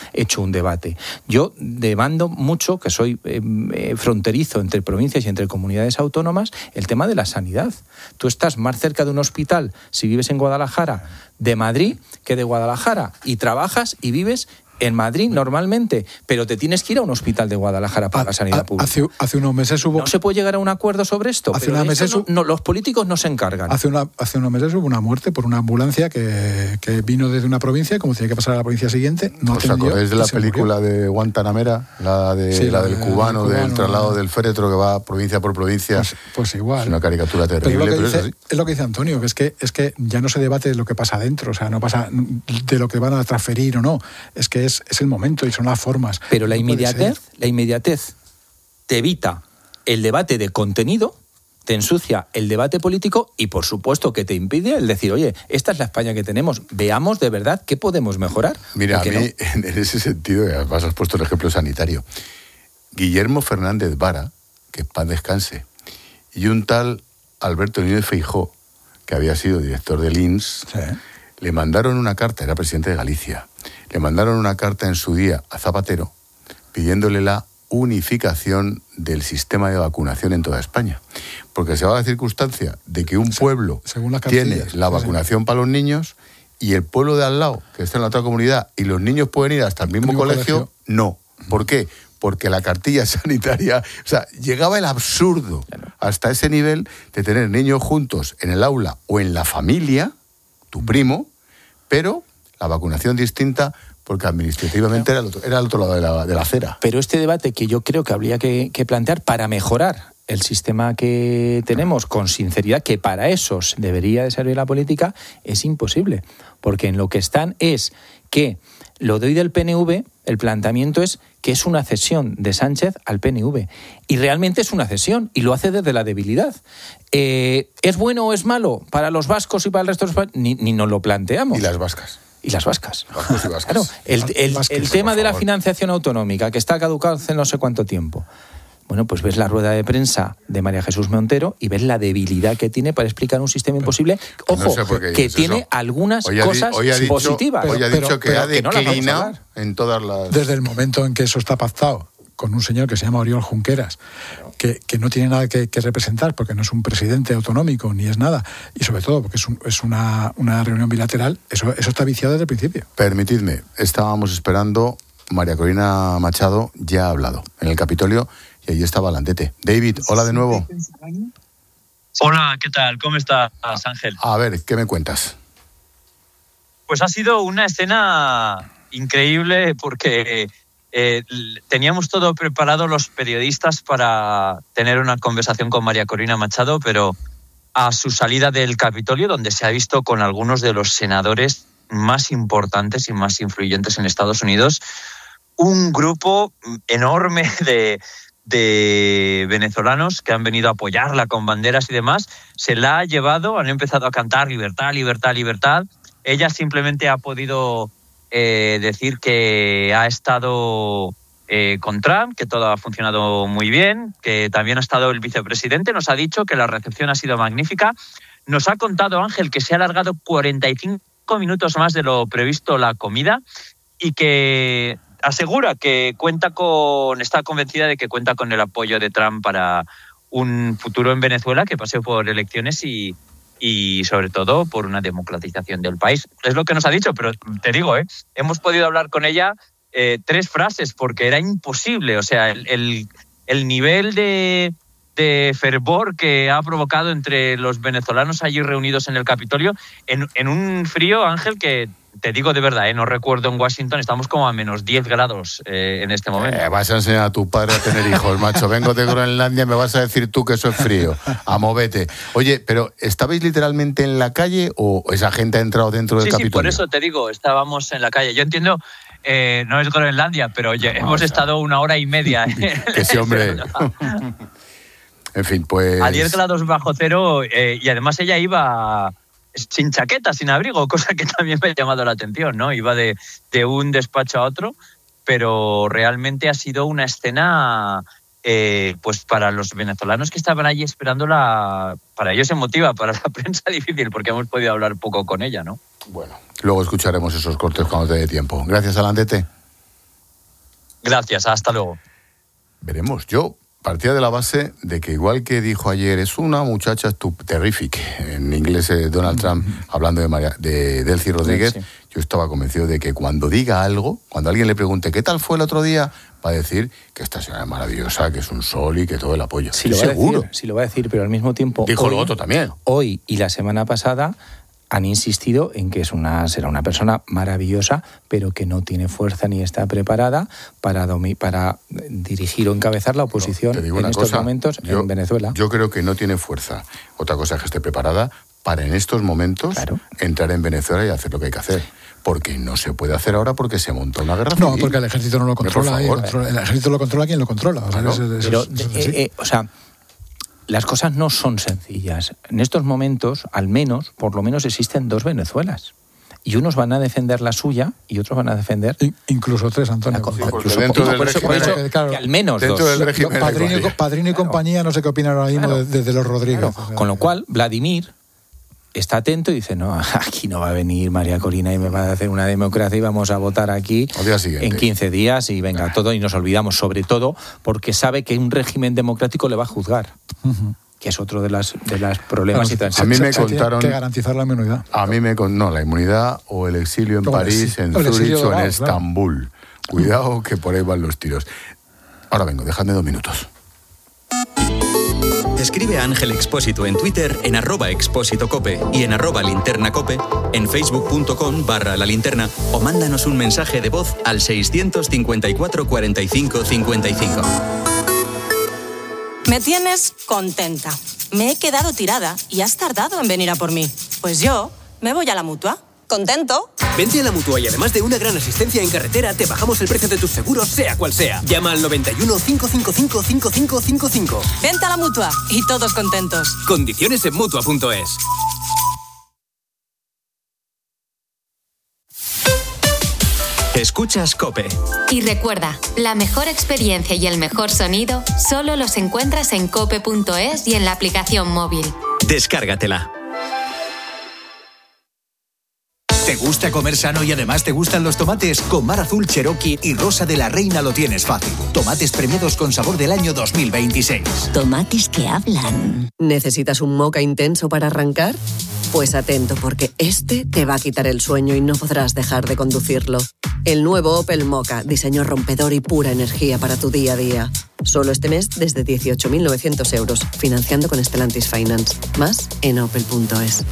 un debate. Yo demando mucho, que soy eh, fronterizo entre provincias y entre comunidades autónomas, el tema de la sanidad. Tú estás más cerca de un hospital si vives en Guadalajara de Madrid que de Guadalajara, y trabajas y vives en Madrid normalmente, pero te tienes que ir a un hospital de Guadalajara para la sanidad pública. Hace, hace unos meses hubo... No se puede llegar a un acuerdo sobre esto, hace pero unos meses no, no, los políticos no se encargan. Hace, una, hace unos meses hubo una muerte por una ambulancia que, que vino desde una provincia, como tenía que pasar a la provincia siguiente, no ¿Os acordáis de la película murió? de Guantanamera? La, de, sí, la del de, cubano, del cubano, traslado del féretro que va provincia por provincia. Pues, pues igual. Es una caricatura terrible. Pero, es, lo que pero dice, es, así. es lo que dice Antonio, que es, que es que ya no se debate de lo que pasa dentro, o sea, no pasa de lo que van a transferir o no, es que es, es el momento y son las formas. Pero la no inmediatez, la inmediatez te evita el debate de contenido, te ensucia el debate político y, por supuesto, que te impide el decir, oye, esta es la España que tenemos, veamos de verdad qué podemos mejorar. Mira, a mí, no? en ese sentido, además has puesto el ejemplo sanitario, Guillermo Fernández Vara, que en paz descanse, y un tal Alberto Núñez Feijóo, que había sido director del I N S, sí. le mandaron una carta, era presidente de Galicia, le mandaron una carta en su día a Zapatero pidiéndole la unificación del sistema de vacunación en toda España. Porque se va a la circunstancia de que un pueblo tiene la vacunación para los niños y el pueblo de al lado, que está en la otra comunidad, y los niños pueden ir hasta el mismo, el mismo colegio, colegio, no. ¿Por qué? Porque la cartilla sanitaria, o sea, llegaba el absurdo hasta ese nivel de tener niños juntos en el aula o en la familia, tu primo, pero la vacunación distinta porque administrativamente era el otro, era el otro lado de la, de la acera. Pero este debate que yo creo que habría que, que plantear para mejorar el sistema que tenemos con sinceridad, que para eso debería de servir la política, es imposible. Porque en lo que están es que lo de hoy del P N V, el planteamiento es que es una cesión de Sánchez al P N V. Y realmente es una cesión, y lo hace desde la debilidad. Eh, ¿Es bueno o es malo para los vascos y para el resto de los países? Ni, ni nos lo planteamos. Y las vascas. Y las vascas. Vascos y vascas. Claro, el, el, vascas, el tema de la financiación autonómica, que está caducado hace no sé cuánto tiempo. Bueno, pues ves la rueda de prensa de María Jesús Montero y ves la debilidad que tiene para explicar un sistema imposible. Ojo, no sé que tiene eso. algunas hoy cosas hoy ha dicho, positivas. Hoy ha dicho pero, que pero, ha declinado no en todas las... Desde el momento en que eso está pactado con un señor que se llama Oriol Junqueras, que, que no tiene nada que, que representar porque no es un presidente autonómico ni es nada, y sobre todo porque es, un, es una, una reunión bilateral, eso, eso está viciado desde el principio. Permitidme, estábamos esperando, María Corina Machado ya ha hablado en el Capitolio y allí estaba Landete. David, hola de nuevo. Hola, ¿qué tal? ¿Cómo estás, Ángel? A ver, ¿qué me cuentas? Pues ha sido una escena increíble porque eh, teníamos todo preparado los periodistas para tener una conversación con María Corina Machado, pero a su salida del Capitolio, donde se ha visto con algunos de los senadores más importantes y más influyentes en Estados Unidos, un grupo enorme de... de venezolanos que han venido a apoyarla con banderas y demás, se la ha llevado, han empezado a cantar libertad, libertad, libertad. Ella simplemente ha podido eh, decir que ha estado eh, con Trump, que todo ha funcionado muy bien, que también ha estado el vicepresidente, nos ha dicho que la recepción ha sido magnífica. Nos ha contado, Ángel, que se ha alargado cuarenta y cinco minutos más de lo previsto la comida y que asegura que cuenta con, está convencida de que cuenta con el apoyo de Trump para un futuro en Venezuela que pase por elecciones y, y sobre todo por una democratización del país. Es lo que nos ha dicho, pero te digo, ¿eh? hemos podido hablar con ella eh, tres frases porque era imposible. O sea, el, el, el nivel de, de fervor que ha provocado entre los venezolanos allí reunidos en el Capitolio en, en un frío, Ángel, que... Te digo de verdad, ¿eh? no recuerdo en Washington, estamos como a menos diez grados eh, en este momento. Eh, vas a enseñar a tu padre a tener hijos, macho. Vengo de Groenlandia, me vas a decir tú que eso es frío. A movete. Oye, pero ¿estabais literalmente en la calle o esa gente ha entrado dentro del sí, Capitolio? Sí, por eso te digo, estábamos en la calle. Yo entiendo, eh, no es Groenlandia, pero oye, no, hemos o sea, estado una hora y media. Que sí, hombre. En fin, pues... A diez grados bajo cero eh, y además ella iba... sin chaqueta, sin abrigo, cosa que también me ha llamado la atención, ¿no? Iba de, de un despacho a otro, pero realmente ha sido una escena, eh, pues para los venezolanos que estaban allí esperándola, para ellos emotiva, para la prensa difícil, porque hemos podido hablar poco con ella, ¿no? Bueno, luego escucharemos esos cortes cuando te dé tiempo. Gracias, Alandete. Gracias, hasta luego. Veremos. Yo partía de la base de que, igual que dijo ayer, es una muchacha estup- terrific, en inglés eh, Donald Trump, mm-hmm. hablando de, María, de Delcy Rodríguez, sí. Yo estaba convencido de que cuando diga algo, cuando alguien le pregunte ¿qué tal fue el otro día?, va a decir que esta señora es maravillosa, que es un sol y que todo el apoyo. Sí, lo seguro. Va a decir, sí lo va a decir, pero al mismo tiempo... Dijo hoy, lo otro también. Hoy y la semana pasada han insistido en que es una, será una persona maravillosa, pero que no tiene fuerza ni está preparada para, domi- para dirigir o encabezar la oposición no, en estos cosa, momentos yo, en Venezuela. Yo creo que no tiene fuerza. Otra cosa es que esté preparada para en estos momentos claro. entrar en Venezuela y hacer lo que hay que hacer. Porque no se puede hacer ahora porque se montó una guerra civil. No, porque el ejército no lo controla. Y controla el ejército lo controla quien lo controla. O sea, claro, eso, eso, pero, eso, eso, eh, eh, o sea, las cosas no son sencillas. En estos momentos, al menos, por lo menos existen dos Venezuelas. Y unos van a defender la suya y otros van a defender... Incluso tres, Antonio. La, porque incluso dentro por, del por eso, régimen, por eso que, claro, que al menos dentro dos. Del régimen padrino, y, padrino y compañía no sé qué opinan ahora mismo claro. desde de los Rodríguez. Claro. O sea, con lo cual, Vladimir está atento y dice, no, aquí no va a venir María Corina y me va a hacer una democracia y vamos a votar aquí en quince días y venga, ah. todo y nos olvidamos, sobre todo porque sabe que un régimen democrático le va a juzgar. Uh-huh. Que es otro de las de los problemas bueno, y transiciones. A mí me contaron que garantizar la inmunidad. A mí me con, no, la inmunidad o el exilio en París, en Zúrich o en Estambul. Claro. Cuidado que por ahí van los tiros. Ahora vengo, dejadme dos minutos. Escribe a Ángel Expósito en Twitter en arroba expósito cope y en arroba linterna cope, en facebook.com barra la linterna o mándanos un mensaje de voz al seiscientos cincuenta y cuatro cuarenta y cinco cincuenta y cinco. Me tienes contenta. Me he quedado tirada y has tardado en venir a por mí. Pues yo me voy a la Mutua. ¿Contento? Vente a la Mutua y además de una gran asistencia en carretera, te bajamos el precio de tus seguros, sea cual sea. Llama al noventa y uno, cinco cinco cinco, cinco cinco cinco cinco. Vente a la Mutua y todos contentos. Condiciones en mutua punto es. Escuchas COPE. Y recuerda, la mejor experiencia y el mejor sonido solo los encuentras en cope punto es y en la aplicación móvil. Descárgatela. ¿Te gusta comer sano y además te gustan los tomates? Con Mar Azul, Cherokee y Rosa de la Reina lo tienes fácil. Tomates premiados con sabor del año dos mil veintiséis. Tomates que hablan. ¿Necesitas un moca intenso para arrancar? Pues atento, porque este te va a quitar el sueño y no podrás dejar de conducirlo. El nuevo Opel Moka, diseño rompedor y pura energía para tu día a día. Solo este mes desde dieciocho mil novecientos euros, financiando con Stellantis Finance. Más en opel punto es.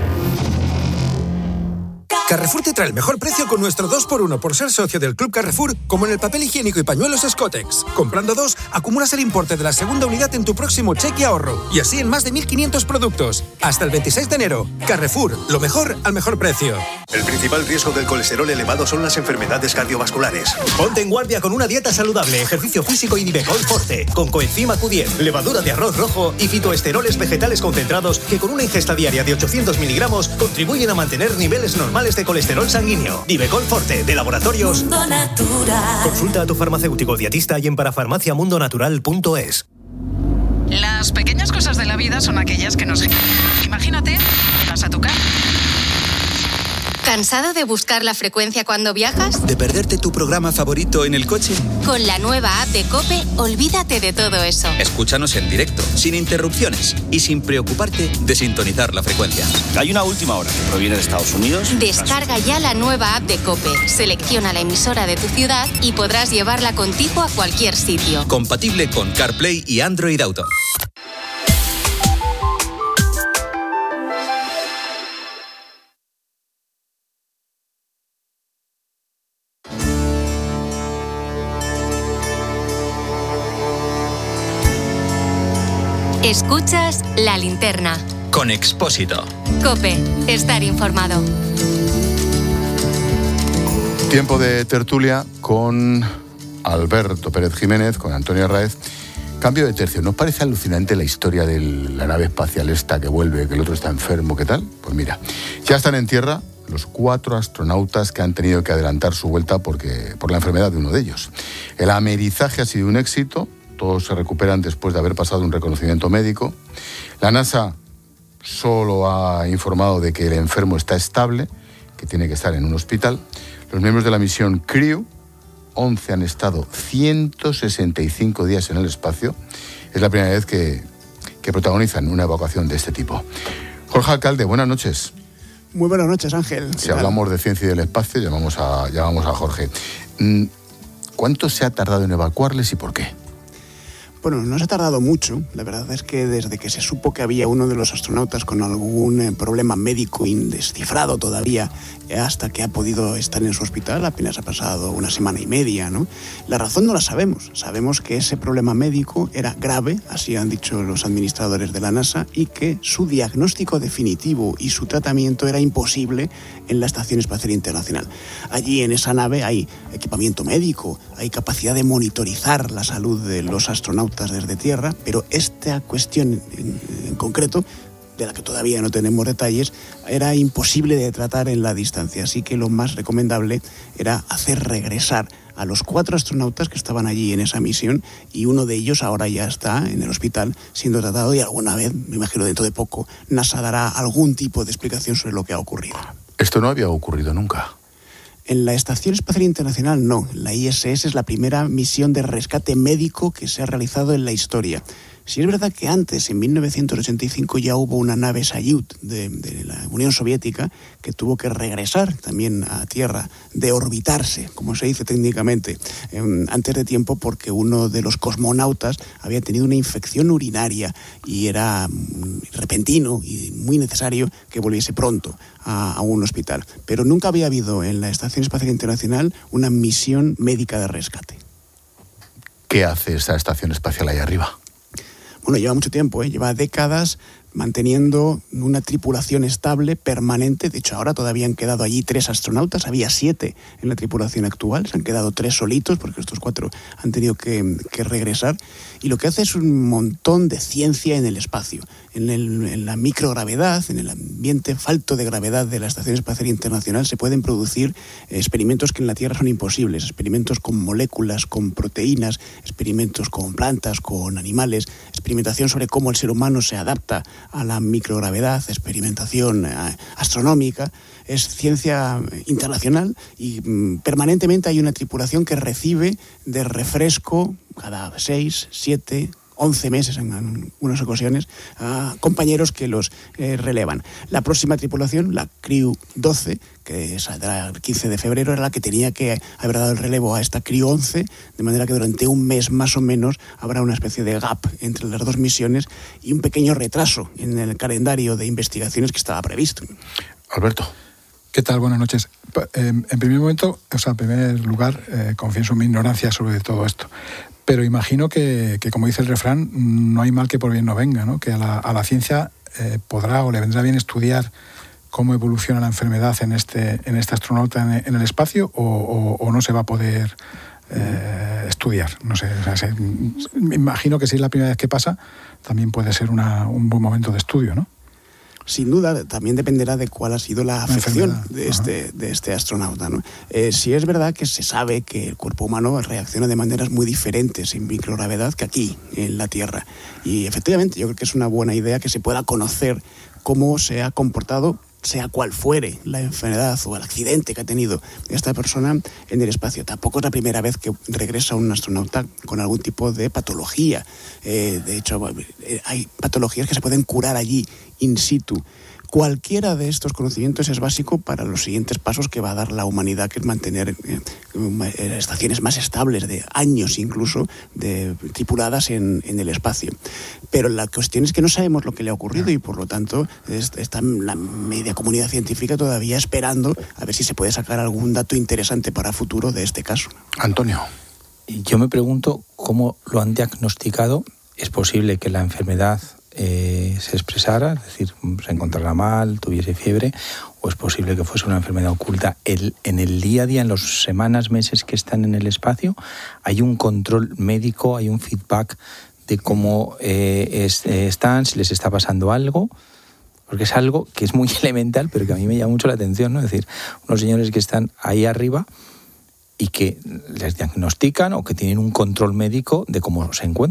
Carrefour te trae el mejor precio con nuestro dos por uno por ser socio del Club Carrefour, como en el papel higiénico y pañuelos Scottex. Comprando dos, acumulas el importe de la segunda unidad en tu próximo cheque ahorro. Y así en más de mil quinientos productos. Hasta el veintiséis de enero. Carrefour, lo mejor al mejor precio. El principal riesgo del colesterol elevado son las enfermedades cardiovasculares. Ponte en guardia con una dieta saludable, ejercicio físico y Nivecol Forte, con coenzima Q diez, levadura de arroz rojo y fitoesteroles vegetales concentrados que con una ingesta diaria de ochocientos miligramos contribuyen a mantener niveles normales de colesterol sanguíneo. Nivecol Forte, de Laboratorios Mundo Natural. Consulta a tu farmacéutico dietista y en parafarmaciamundonatural punto es. Las pequeñas cosas de la vida son aquellas que nos... Imagínate, vas a tocar. ¿Cansado de buscar la frecuencia cuando viajas? ¿De perderte tu programa favorito en el coche? Con la nueva app de COPE, olvídate de todo eso. Escúchanos en directo, sin interrupciones y sin preocuparte de sintonizar la frecuencia. Hay una última hora que proviene de Estados Unidos. Descarga ya la nueva app de COPE, selecciona la emisora de tu ciudad y podrás llevarla contigo a cualquier sitio. Compatible con CarPlay y Android Auto. Escuchas La Linterna. Con Expósito. COPE. Estar informado. Tiempo de tertulia con Alberto Pérez Jiménez, con Antonio Arraez. Cambio de tercio. ¿Nos parece alucinante la historia de la nave espacial esta que vuelve, que el otro está enfermo? ¿Qué tal? Pues mira, ya están en tierra los cuatro astronautas que han tenido que adelantar su vuelta porque, por la enfermedad de uno de ellos. El amerizaje ha sido un éxito. Todos se recuperan después de haber pasado un reconocimiento médico. La NASA solo ha informado de que el enfermo está estable, que tiene que estar en un hospital. Los miembros de la misión Crew once han estado ciento sesenta y cinco días en el espacio. Es la primera vez que, que protagonizan una evacuación de este tipo. Jorge Alcalde, buenas noches. Muy buenas noches, Ángel. Si hablamos de ciencia y del espacio, llamamos a, llamamos a Jorge. ¿Cuánto se ha tardado en evacuarles y por qué? Bueno, no se ha tardado mucho. La verdad es que desde que se supo que había uno de los astronautas con algún eh, problema médico indescifrado todavía, hasta que ha podido estar en su hospital, apenas ha pasado una semana y media, ¿no? La razón no la sabemos. Sabemos que ese problema médico era grave, así han dicho los administradores de la NASA, y que su diagnóstico definitivo y su tratamiento era imposible en la Estación Espacial Internacional. Allí en esa nave hay equipamiento médico, hay capacidad de monitorizar la salud de los astronautas desde tierra, pero esta cuestión en, en concreto, de la que todavía no tenemos detalles, era imposible de tratar en la distancia, así que lo más recomendable era hacer regresar a los cuatro astronautas que estaban allí en esa misión, y uno de ellos ahora ya está en el hospital siendo tratado, y alguna vez, me imagino dentro de poco, NASA dará algún tipo de explicación sobre lo que ha ocurrido. Esto no había ocurrido nunca. En la Estación Espacial Internacional no. La I S S es la primera misión de rescate médico que se ha realizado en la historia. Sí es verdad que antes, en mil novecientos ochenta y cinco, ya hubo una nave Salyut de, de la Unión Soviética que tuvo que regresar también a Tierra, de orbitarse, como se dice técnicamente, eh, antes de tiempo, porque uno de los cosmonautas había tenido una infección urinaria y era mm, repentino y muy necesario que volviese pronto a, a un hospital. Pero nunca había habido en la Estación Espacial Internacional una misión médica de rescate. ¿Qué hace esa estación espacial ahí arriba? Bueno, lleva mucho tiempo, ¿eh? Lleva décadas manteniendo una tripulación estable, permanente. De hecho, ahora todavía han quedado allí tres astronautas. Había siete en la tripulación actual. Se han quedado tres solitos porque estos cuatro han tenido que, que regresar. Y lo que hace es un montón de ciencia en el espacio. En, el, en la microgravedad, en el ambiente falto de gravedad de la Estación Espacial Internacional, se pueden producir experimentos que en la Tierra son imposibles. Experimentos con moléculas, con proteínas, experimentos con plantas, con animales, experimentación sobre cómo el ser humano se adapta a la microgravedad, experimentación astronómica. Es ciencia internacional y mm, permanentemente hay una tripulación que recibe de refresco cada seis, siete, once meses en algunas ocasiones a compañeros que los eh, relevan. La próxima tripulación, la Crew doce, que saldrá el quince de febrero, era la que tenía que haber dado el relevo a esta Crew once, de manera que durante un mes más o menos habrá una especie de gap entre las dos misiones y un pequeño retraso en el calendario de investigaciones que estaba previsto. Alberto. ¿Qué tal? Buenas noches. En primer momento, o sea, en primer lugar, eh, confieso mi ignorancia sobre todo esto. Pero imagino que, que, como dice el refrán, no hay mal que por bien no venga, ¿no? Que a la, a la ciencia eh, podrá o le vendrá bien estudiar cómo evoluciona la enfermedad en este, en este astronauta en, en el espacio, o, o, o no se va a poder eh, estudiar. No sé, o sea, se, me imagino que si es la primera vez que pasa, también puede ser una, un buen momento de estudio, ¿no? Sin duda, también dependerá de cuál ha sido la afección de este, de este astronauta, ¿no? Eh, sí es verdad que se sabe que el cuerpo humano reacciona de maneras muy diferentes en microgravedad que aquí, en la Tierra. Y efectivamente, yo creo que es una buena idea que se pueda conocer cómo se ha comportado, sea cual fuere la enfermedad o el accidente que ha tenido esta persona en el espacio. Tampoco es la primera vez que regresa un astronauta con algún tipo de patología. Eh, de hecho, hay patologías que se pueden curar allí, in situ. Cualquiera de estos conocimientos es básico para los siguientes pasos que va a dar la humanidad, que es mantener eh, estaciones más estables, de años incluso, de, tripuladas en, en el espacio. Pero la cuestión es que no sabemos lo que le ha ocurrido y, por lo tanto, está la media comunidad científica todavía esperando a ver si se puede sacar algún dato interesante para futuro de este caso. Antonio. Yo me pregunto cómo lo han diagnosticado. ¿Es posible que la enfermedad Eh, se expresara, es decir, se encontrara mal, tuviese fiebre, o es posible que fuese una enfermedad oculta? El, en el día a día, en las semanas, meses que están en el espacio, ¿hay un control médico, hay un feedback de cómo eh, es, eh, están, si les está pasando algo? Porque es algo que es muy elemental, pero que a mí me llama mucho la atención, ¿no? Es decir, unos señores que están ahí arriba y que les diagnostican o que tienen un control médico de cómo se encuentran.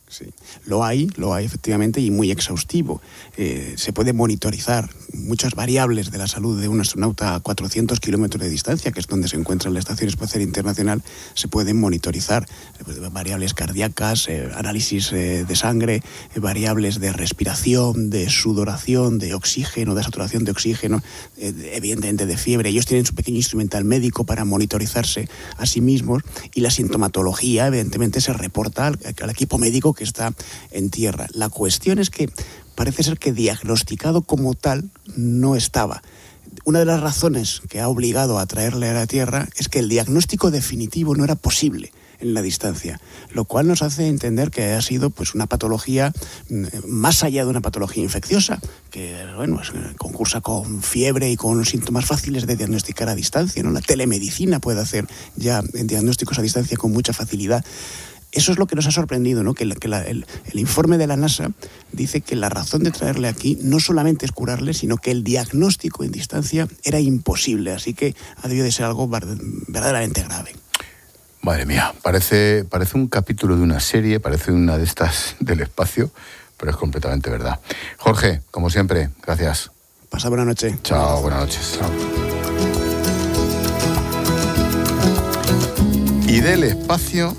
Sí, lo hay, lo hay efectivamente y muy exhaustivo. Eh, se puede monitorizar muchas variables de la salud de un astronauta a cuatrocientos kilómetros de distancia, que es donde se encuentra la Estación Espacial Internacional. Se pueden monitorizar eh, variables cardíacas, eh, análisis eh, de sangre, eh, variables de respiración, de sudoración, de oxígeno, de saturación de oxígeno, eh, evidentemente de fiebre. Ellos tienen su pequeño instrumental médico para monitorizarse a sí mismos y la sintomatología evidentemente se reporta al, al equipo médico que está en tierra. La cuestión es que parece ser que diagnosticado como tal no estaba. Una de las razones que ha obligado a traerle a la Tierra es que el diagnóstico definitivo no era posible en la distancia, lo cual nos hace entender que ha sido pues una patología más allá de una patología infecciosa, que bueno, concursa con fiebre y con síntomas fáciles de diagnosticar a distancia, ¿no? La telemedicina puede hacer ya diagnósticos a distancia con mucha facilidad. Eso es lo que nos ha sorprendido, ¿no? Que, la, que la, el, el informe de la NASA dice que la razón de traerle aquí no solamente es curarle, sino que el diagnóstico en distancia era imposible. Así que ha debido de ser algo verdaderamente grave. Madre mía, parece, parece un capítulo de una serie, parece una de estas del espacio, pero es completamente verdad. Jorge, como siempre, gracias. Pasa buena noche. Chao, buenas noches. Chao. Y del espacio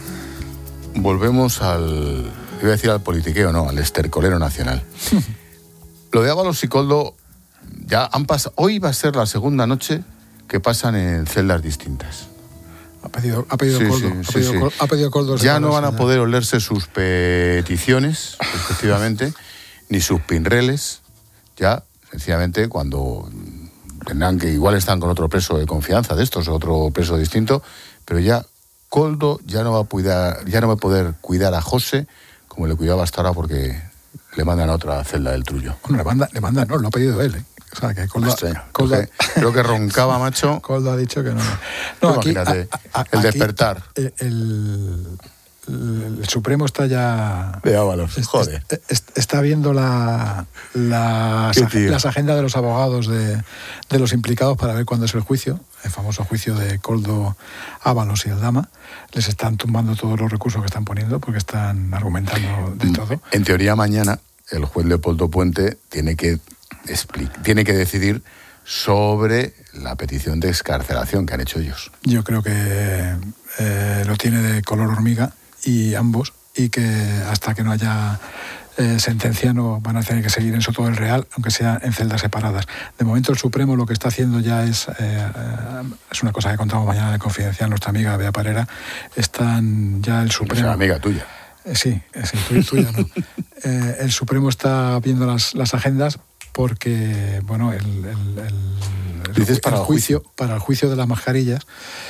volvemos al, iba a decir al politiqueo, no, al estercolero nacional. Lo de Ábalos y Koldo, ya han pasado, hoy va a ser la segunda noche que pasan en celdas distintas. Ha pedido, ha pedido sí, Koldo, sí, ha sí, pedido, sí. Koldo, ha pedido Koldo. Ya no van a poder olerse sus peticiones, efectivamente, ni sus pinreles, ya, sencillamente, cuando tendrán que, igual están con otro preso de confianza de estos, otro preso distinto, pero ya Koldo ya no va a cuidar, ya no va a poder cuidar a José como le cuidaba hasta ahora porque le mandan a otra celda del Trullo. Bueno, le mandan, le mandan, no, lo ha pedido él, ¿eh? O sea, que Koldo, Koldo creo, que, creo que roncaba, macho. Koldo ha dicho que no. No, aquí, imagínate, a, a, el aquí, despertar. El, el, el, el Supremo está ya... De Ábalos, es, joder. Es, es, está viendo la, las, las agendas de los abogados de, de los implicados para ver cuándo es el juicio, el famoso juicio de Koldo, Ábalos y Aldama. Les están tumbando todos los recursos que están poniendo porque están argumentando de todo. En teoría, mañana el juez Leopoldo Puente tiene que, tiene que decidir sobre la petición de excarcelación que han hecho ellos. Yo creo que eh, lo tiene de color hormiga y ambos, y que hasta que no haya eh, sentencia no van a tener que seguir en Soto del Real, aunque sea en celdas separadas. De momento el Supremo lo que está haciendo ya es, eh, es una cosa que contamos mañana en Confidencial, nuestra amiga Bea Parera, están ya el Supremo... Es una amiga tuya. Eh, sí, sí, tuya, tuya no. eh, el Supremo está viendo las, las agendas porque, bueno, el, el, el, el, el, para el juicio, juicio para el juicio de las mascarillas,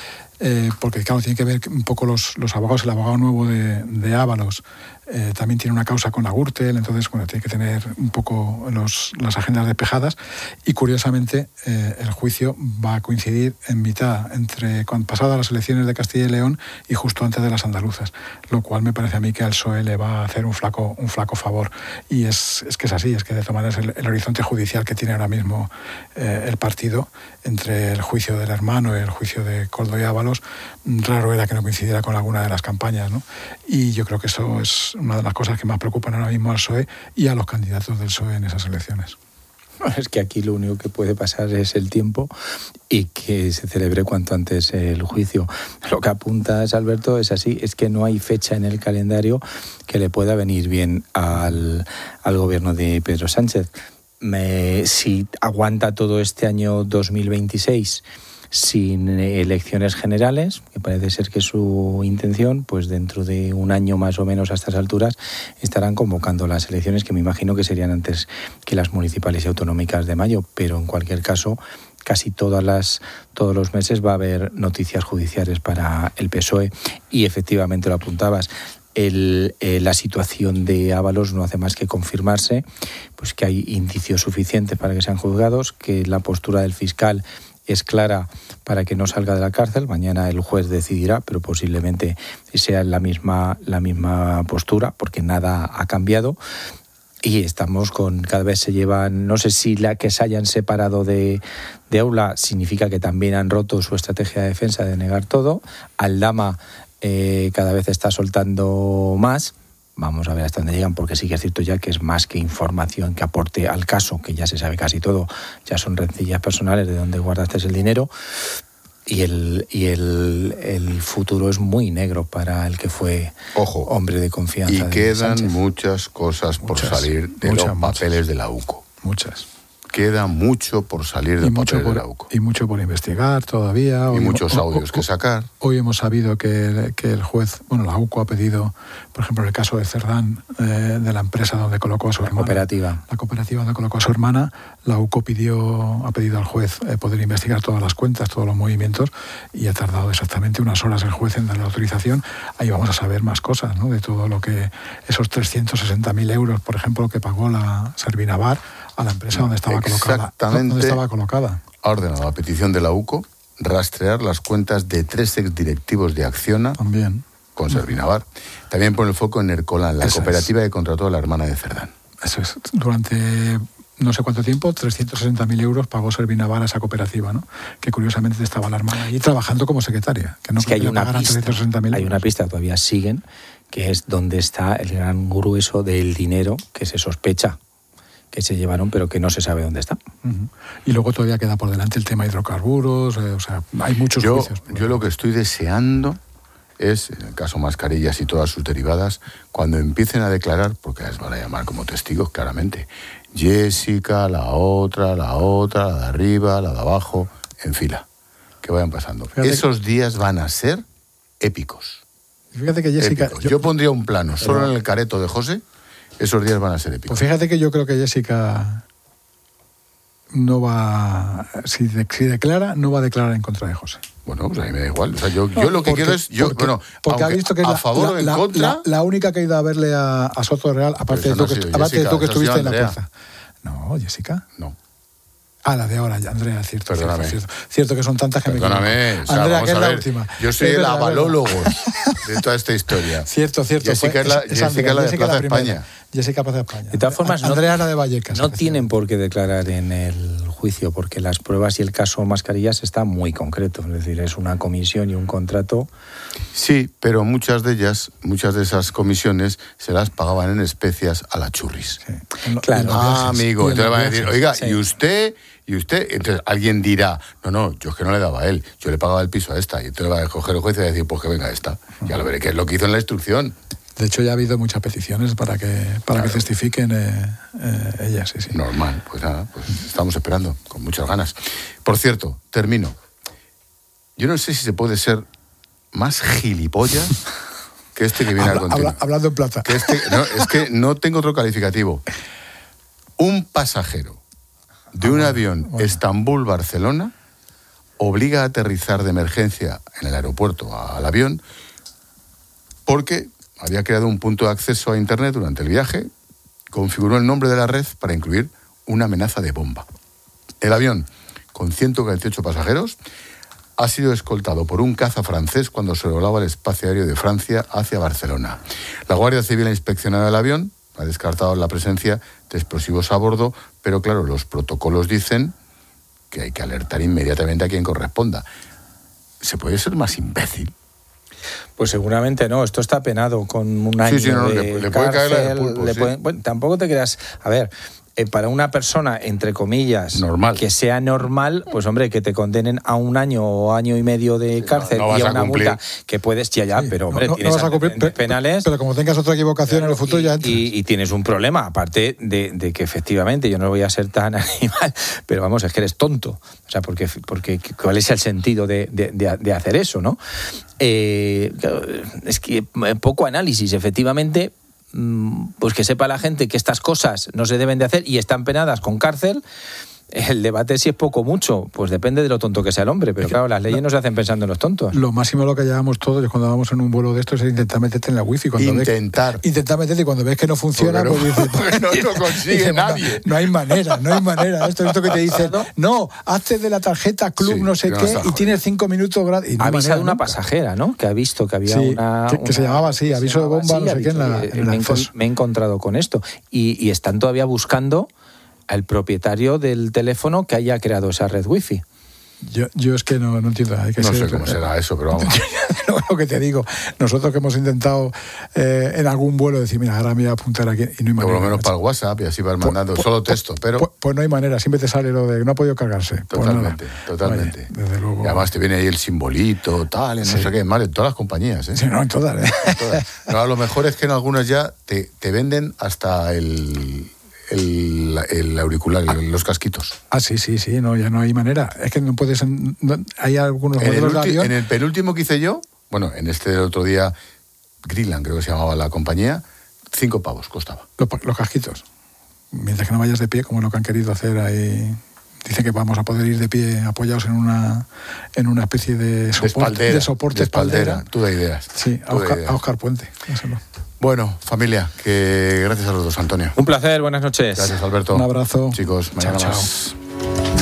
eh, porque claro, tiene que ver un poco los, los abogados, el abogado nuevo de, de Ábalos eh, también tiene una causa con la Gürtel, entonces bueno, tiene que tener un poco los, las agendas despejadas y curiosamente eh, el juicio va a coincidir en mitad entre cuando pasadas las elecciones de Castilla y León y justo antes de las andaluzas, lo cual me parece a mí que al P S O E le va a hacer un flaco, un flaco favor y es, es que es así, es que de todas maneras el, el horizonte judicial que tiene ahora mismo eh, el partido entre el juicio del hermano y el juicio de Koldo y Ábalos, raro era que no coincidiera con alguna de las campañas, ¿no? Y yo creo que eso es una de las cosas que más preocupan ahora mismo al P S O E y a los candidatos del P S O E en esas elecciones. Es que aquí lo único que puede pasar es el tiempo y que se celebre cuanto antes el juicio. Lo que apuntas, Alberto, es así, es que no hay fecha en el calendario que le pueda venir bien al, al gobierno de Pedro Sánchez. Me, si aguanta todo este año dos mil veintiséis sin elecciones generales, que parece ser que es su intención, pues dentro de un año más o menos a estas alturas estarán convocando las elecciones, que me imagino que serían antes que las municipales y autonómicas de mayo, pero en cualquier caso casi todas las, todos los meses va a haber noticias judiciales para el P S O E y efectivamente lo apuntabas. El, eh, la situación de Ábalos no hace más que confirmarse, pues que hay indicios suficientes para que sean juzgados, que la postura del fiscal es clara para que no salga de la cárcel. Mañana el juez decidirá, pero posiblemente sea la misma, la misma postura, porque nada ha cambiado. Y estamos con, cada vez se llevan, no sé si la que se hayan separado de, de Aula significa que también han roto su estrategia de defensa de negar todo. Aldama eh, cada vez está soltando más. Vamos a ver hasta dónde llegan, porque sí que es cierto ya que es más que información que aporte al caso, que ya se sabe casi todo, ya son rencillas personales de dónde guardaste el dinero, y el y el, el futuro es muy negro para el que fue Ojo, hombre de confianza. Y de quedan Sánchez. muchas cosas por Muchas, salir de muchas, los muchas. papeles de la UCO. Muchas. Queda mucho por salir de Y los mucho, papeles de por, la UCO. y mucho por investigar todavía. Y Hoy- muchos o- audios o- que sacar. Hoy hemos sabido que, que el juez, bueno, la UCO ha pedido, por ejemplo, en el caso de Cerdán, eh, de la empresa donde colocó a su hermana. Cooperativa. La cooperativa donde colocó a su hermana, la UCO pidió, ha pedido al juez eh, poder investigar todas las cuentas, todos los movimientos, y ha tardado exactamente unas horas el juez en dar la autorización. Ahí vamos a saber más cosas, ¿no? De todo lo que, esos trescientos sesenta mil euros, por ejemplo, que pagó la Servinavar a la empresa donde estaba colocada. Exactamente. Donde estaba colocada. Ha ordenado a petición de la UCO rastrear las cuentas de tres exdirectivos de Acciona También. con Servinavar. También pone el foco en Ercolan, la Eso cooperativa que contrató a la hermana de Cerdán. Eso es. Durante no sé cuánto tiempo, trescientos sesenta mil euros pagó Servinavar a esa cooperativa, ¿no? Que curiosamente estaba la hermana allí trabajando como secretaria. Que no Es que hay le una pagaran pista, trescientos sesenta mil hay euros. una pista, todavía siguen, que es donde está el gran grueso del dinero que se sospecha que se llevaron, pero que no se sabe dónde está. Uh-huh. Y luego todavía queda por delante el tema hidrocarburos, eh, o sea, hay muchos Yo, juicios. yo lo que estoy deseando es, en el caso mascarillas y todas sus derivadas, cuando empiecen a declarar, porque las van a llamar como testigos claramente, Jessica, la otra, la otra, la de arriba, la de abajo, en fila, que vayan pasando. Fíjate Esos días van a ser épicos. Fíjate que Jessica... épicos. Yo, yo pondría un plano solo en el careto de José, esos días van a ser épicos. Pues fíjate que yo creo que Jessica no va... Si, de, si declara, no va a declarar en contra de José. Bueno, pues a mí me da igual. O sea, yo, No, yo lo que porque- quiero es... Yo, porque, bueno, porque ha aunque visto que es a la, favor la- o en la- contra... la- la única que ha ido a verle a, a Soto Real, aparte Pero de eso tú no que, ha sido aparte de Jessica, tú que eso ha sido estuviste en la Andrea. plaza. No, Jessica. No. Ah, la de ahora, ya, Andrea, cierto. Perdóname. Cierto, cierto, cierto que son tantas que Perdóname, me o sea, Andrea, vamos que es a la ver, última. yo soy Es el verdad, es avalólogo de toda esta historia. Cierto, cierto. Jessica fue- es la, es Jessica Andrea, es la de Jessica Plaza primera. España. Jessica Plaza España. De todas formas, no- Andrea era de Vallecas. No tienen por qué declarar en el juicio, porque las pruebas y el caso mascarillas está muy concreto. Es decir, es una comisión y un contrato. Sí, pero muchas de ellas, muchas de esas comisiones se las pagaban en especias a la churris. Claro. Ah, amigo, Y en entonces los van a decir, viajes. oiga, Sí. ¿y usted? ¿Y usted? Entonces alguien dirá, no, no, yo es que no le daba a él, yo le pagaba el piso a esta. Y entonces va a coger el juez y va a decir, pues que venga esta. Ya lo veré, que es lo que hizo en la instrucción. De hecho, ya ha habido muchas peticiones para que para Claro. que testifiquen eh, eh, ellas, sí, sí. Normal, pues nada, pues estamos esperando, con muchas ganas. Por cierto, termino. Yo no sé si se puede ser más gilipollas que este que viene Habla- a continuación. habla- hablando en plata. Que este, no, es que no tengo otro calificativo. Un pasajero de un avión Estambul-Barcelona obliga a aterrizar de emergencia en el aeropuerto al avión porque había creado un punto de acceso a Internet durante el viaje, configuró el nombre de la red para incluir una amenaza de bomba. El avión, con ciento cuarenta y ocho pasajeros, ha sido escoltado por un caza francés cuando sobrevolaba el espacio aéreo de Francia hacia Barcelona. La Guardia Civil ha inspeccionado el avión, ha descartado la presencia de explosivos a bordo, pero claro, los protocolos dicen que hay que alertar inmediatamente a quien corresponda. ¿Se puede ser más imbécil? Pues seguramente no, esto está penado con un año Sí, sí, no, de le- le puede caer la del cárcel, pulpo, le sí. pueden- bueno, tampoco te creas, a ver, eh, para una persona, entre comillas, normal, que sea normal, pues hombre, que te condenen a un año o año y medio de cárcel no vas y a a una cumplir. multa que puedes, ya, ya, pero hombre, no, no tienes vas a cumplir, antecedentes pe- penales. Pero como tengas otra equivocación en el futuro, ya entras. Y, y tienes un problema, aparte de, de que efectivamente yo no voy a ser tan animal, pero vamos, es que eres tonto. O sea, porque, porque ¿cuál es el sentido de, de, de- de hacer eso, no? Eh, claro, es que eh, poco análisis, efectivamente, mm, pues que sepa la gente que estas cosas no se deben de hacer y están penadas con cárcel. El debate si es poco o mucho, pues depende de lo tonto que sea el hombre, pero claro, las leyes no se hacen pensando en los tontos. Lo máximo lo que llevamos todos es cuando vamos en un vuelo de estos es intentar meterte en la wifi. Cuando Intentar. Ves, intentar meterte y cuando ves que no funciona, Porque no- pues dices... porque no lo consigue dices, no, nadie. No, hay manera, no hay manera. Esto, esto que te dicen, no, hazte de la tarjeta club Sí, no sé que no qué está y jodido. tienes cinco minutos gratis. Y no Ha hay avisado manera una nunca. pasajera, ¿no? Que ha visto que había Sí, una... que- que se una- llamaba así, que se aviso de llamaba bomba, así, no sé qué, en la- aviso- en el me, he encon- acceso. me he encontrado con esto. Y, y están todavía buscando al propietario del teléfono que haya creado esa red wifi. Yo, yo es que no, no entiendo. Hay que no ser, sé cómo será eso, pero vamos. Lo que te digo, nosotros que hemos intentado eh, en algún vuelo decir, mira, ahora me voy a apuntar aquí y no hay manera. Por lo menos para el WhatsApp y así vas mandando pues, solo texto, pero... Pues, pues no hay manera, siempre te sale lo de no ha podido cargarse. Totalmente, pues totalmente. Oye, desde luego. Y además te viene ahí el simbolito, tal, no sí. sé qué, mal, en todas las compañías, ¿eh? Sí, no, en todas, ¿eh? En todas. Pero a lo mejor es que en algunas ya te, te venden hasta el... El, el auricular, ah, los casquitos. Ah, sí, sí, sí, no, ya no hay manera. Es que no puedes... No, hay algunos en modelos el ulti, de avión... En el penúltimo que hice yo, bueno, en este del otro día, Greenland creo que se llamaba la compañía, cinco pavos costaba. Los, los casquitos. Mientras que no vayas de pie, como lo que han querido hacer ahí... Dicen que vamos a poder ir de pie apoyados en una en una especie de soporte, de, espaldera, de soporte de espaldera. espaldera. Tú da ideas. Sí, a Oscar, a Oscar Puente. Díselo. Bueno, familia, que gracias a los dos, Antonio. Un placer, buenas noches. Gracias, Alberto. Un abrazo. Chicos, mañana chao, más. Chao.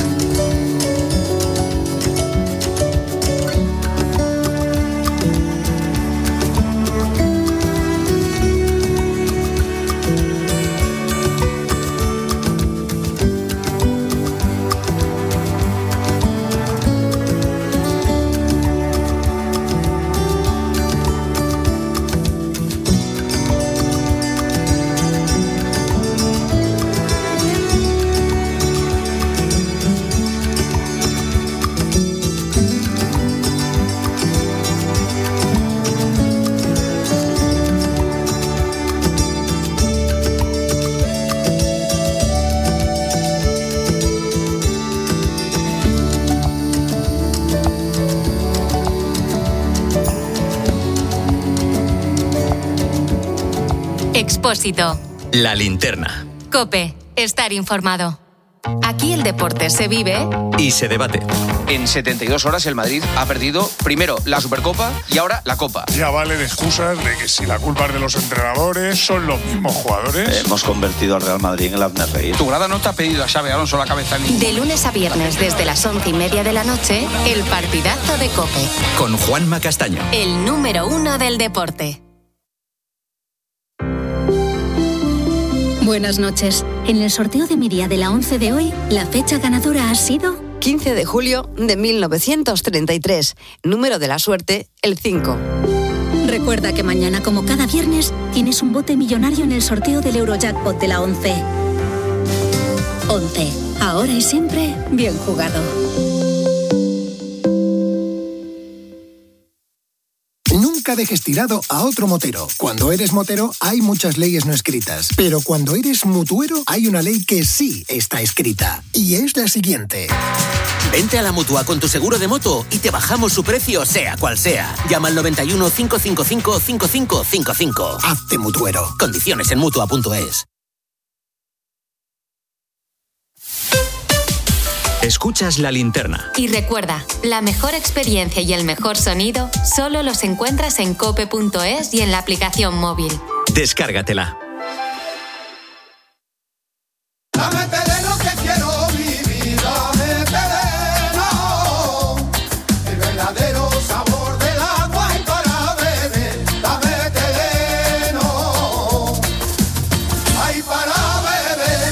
Expósito. La linterna. COPE. Estar informado. Aquí el deporte se vive y se debate. En setenta y dos horas el Madrid ha perdido primero la Supercopa y ahora la Copa. Ya valen excusas de que si la culpa es de los entrenadores, son los mismos jugadores. Hemos convertido al Real Madrid en el hazmerreír. Tu grada no te ha pedido a Xabi Alonso la cabeza ni... De lunes a viernes desde las once y media de la noche, el partidazo de COPE. Con Juanma Castaño. El número uno del deporte. Buenas noches. En el sorteo de mi día de la once de hoy, la fecha ganadora ha sido... quince de julio de mil novecientos treinta y tres. Número de la suerte, el cinco. Recuerda que mañana, como cada viernes, tienes un bote millonario en el sorteo del Eurojackpot de la once. once. Ahora y siempre, bien jugado. Nunca dejes tirado a otro motero. Cuando eres motero hay muchas leyes no escritas, pero cuando eres mutuero hay una ley que sí está escrita, y es la siguiente. Vente a la Mutua con tu seguro de moto y te bajamos su precio sea cual sea. Llama al noventa y uno, cinco cinco cinco, cinco cinco cinco cinco. Hazte mutuero. Condiciones en mutua punto es. Escuchas La Linterna. Y recuerda, la mejor experiencia y el mejor sonido solo los encuentras en cope punto es y en la aplicación móvil. Descárgatela. Dame terreno que quiero vivir, dame terreno, el verdadero sabor del agua y para beber, dame terreno, ay para beber.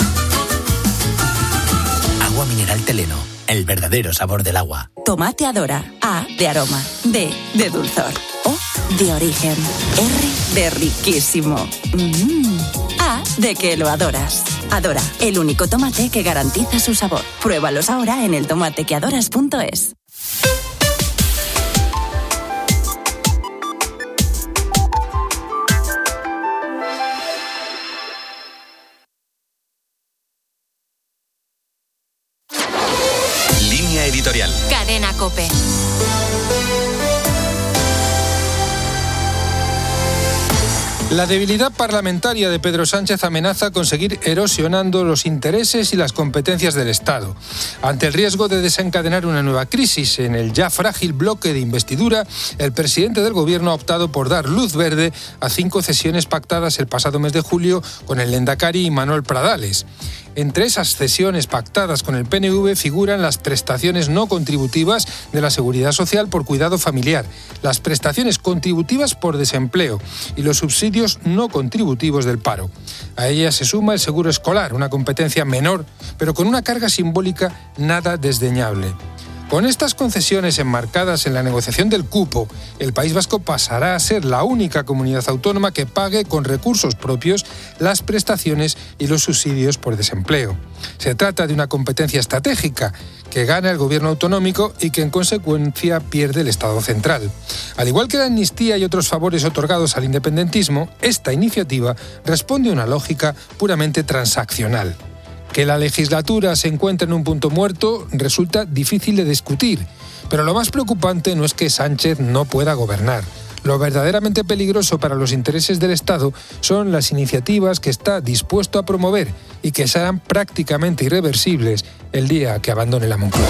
Agua mineral Teleno, el verdadero sabor del agua. Tomate Adora. A de aroma. D de dulzor. O de origen. R de riquísimo. Mm. A de que lo adoras. Adora, el único tomate que garantiza su sabor. Pruébalos ahora en el tomate que adoras punto es. Línea editorial. Cadena COPE. La debilidad parlamentaria de Pedro Sánchez amenaza con seguir erosionando los intereses y las competencias del Estado. Ante el riesgo de desencadenar una nueva crisis en el ya frágil bloque de investidura, el presidente del Gobierno ha optado por dar luz verde a cinco cesiones pactadas el pasado mes de julio con el Lehendakari Manuel Pradales. Entre esas cesiones pactadas con el P N V figuran las prestaciones no contributivas de la Seguridad Social por cuidado familiar, las prestaciones contributivas por desempleo y los subsidios no contributivos del paro. A ellas se suma el seguro escolar, una competencia menor, pero con una carga simbólica nada desdeñable. Con estas concesiones enmarcadas en la negociación del cupo, el País Vasco pasará a ser la única comunidad autónoma que pague con recursos propios las prestaciones y los subsidios por desempleo. Se trata de una competencia estratégica que gana el gobierno autonómico y que en consecuencia pierde el Estado central. Al igual que la amnistía y otros favores otorgados al independentismo, esta iniciativa responde a una lógica puramente transaccional. Que la legislatura se encuentre en un punto muerto resulta difícil de discutir, pero lo más preocupante no es que Sánchez no pueda gobernar. Lo verdaderamente peligroso para los intereses del Estado son las iniciativas que está dispuesto a promover y que serán prácticamente irreversibles el día que abandone la Moncloa.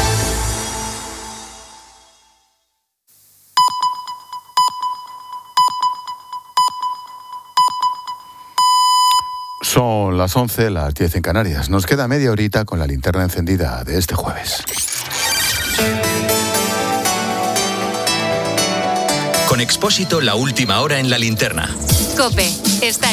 Son las once, las diez en Canarias. Nos queda media horita con la linterna encendida de este jueves. Con Expósito, la última hora en la linterna. COPE. Estar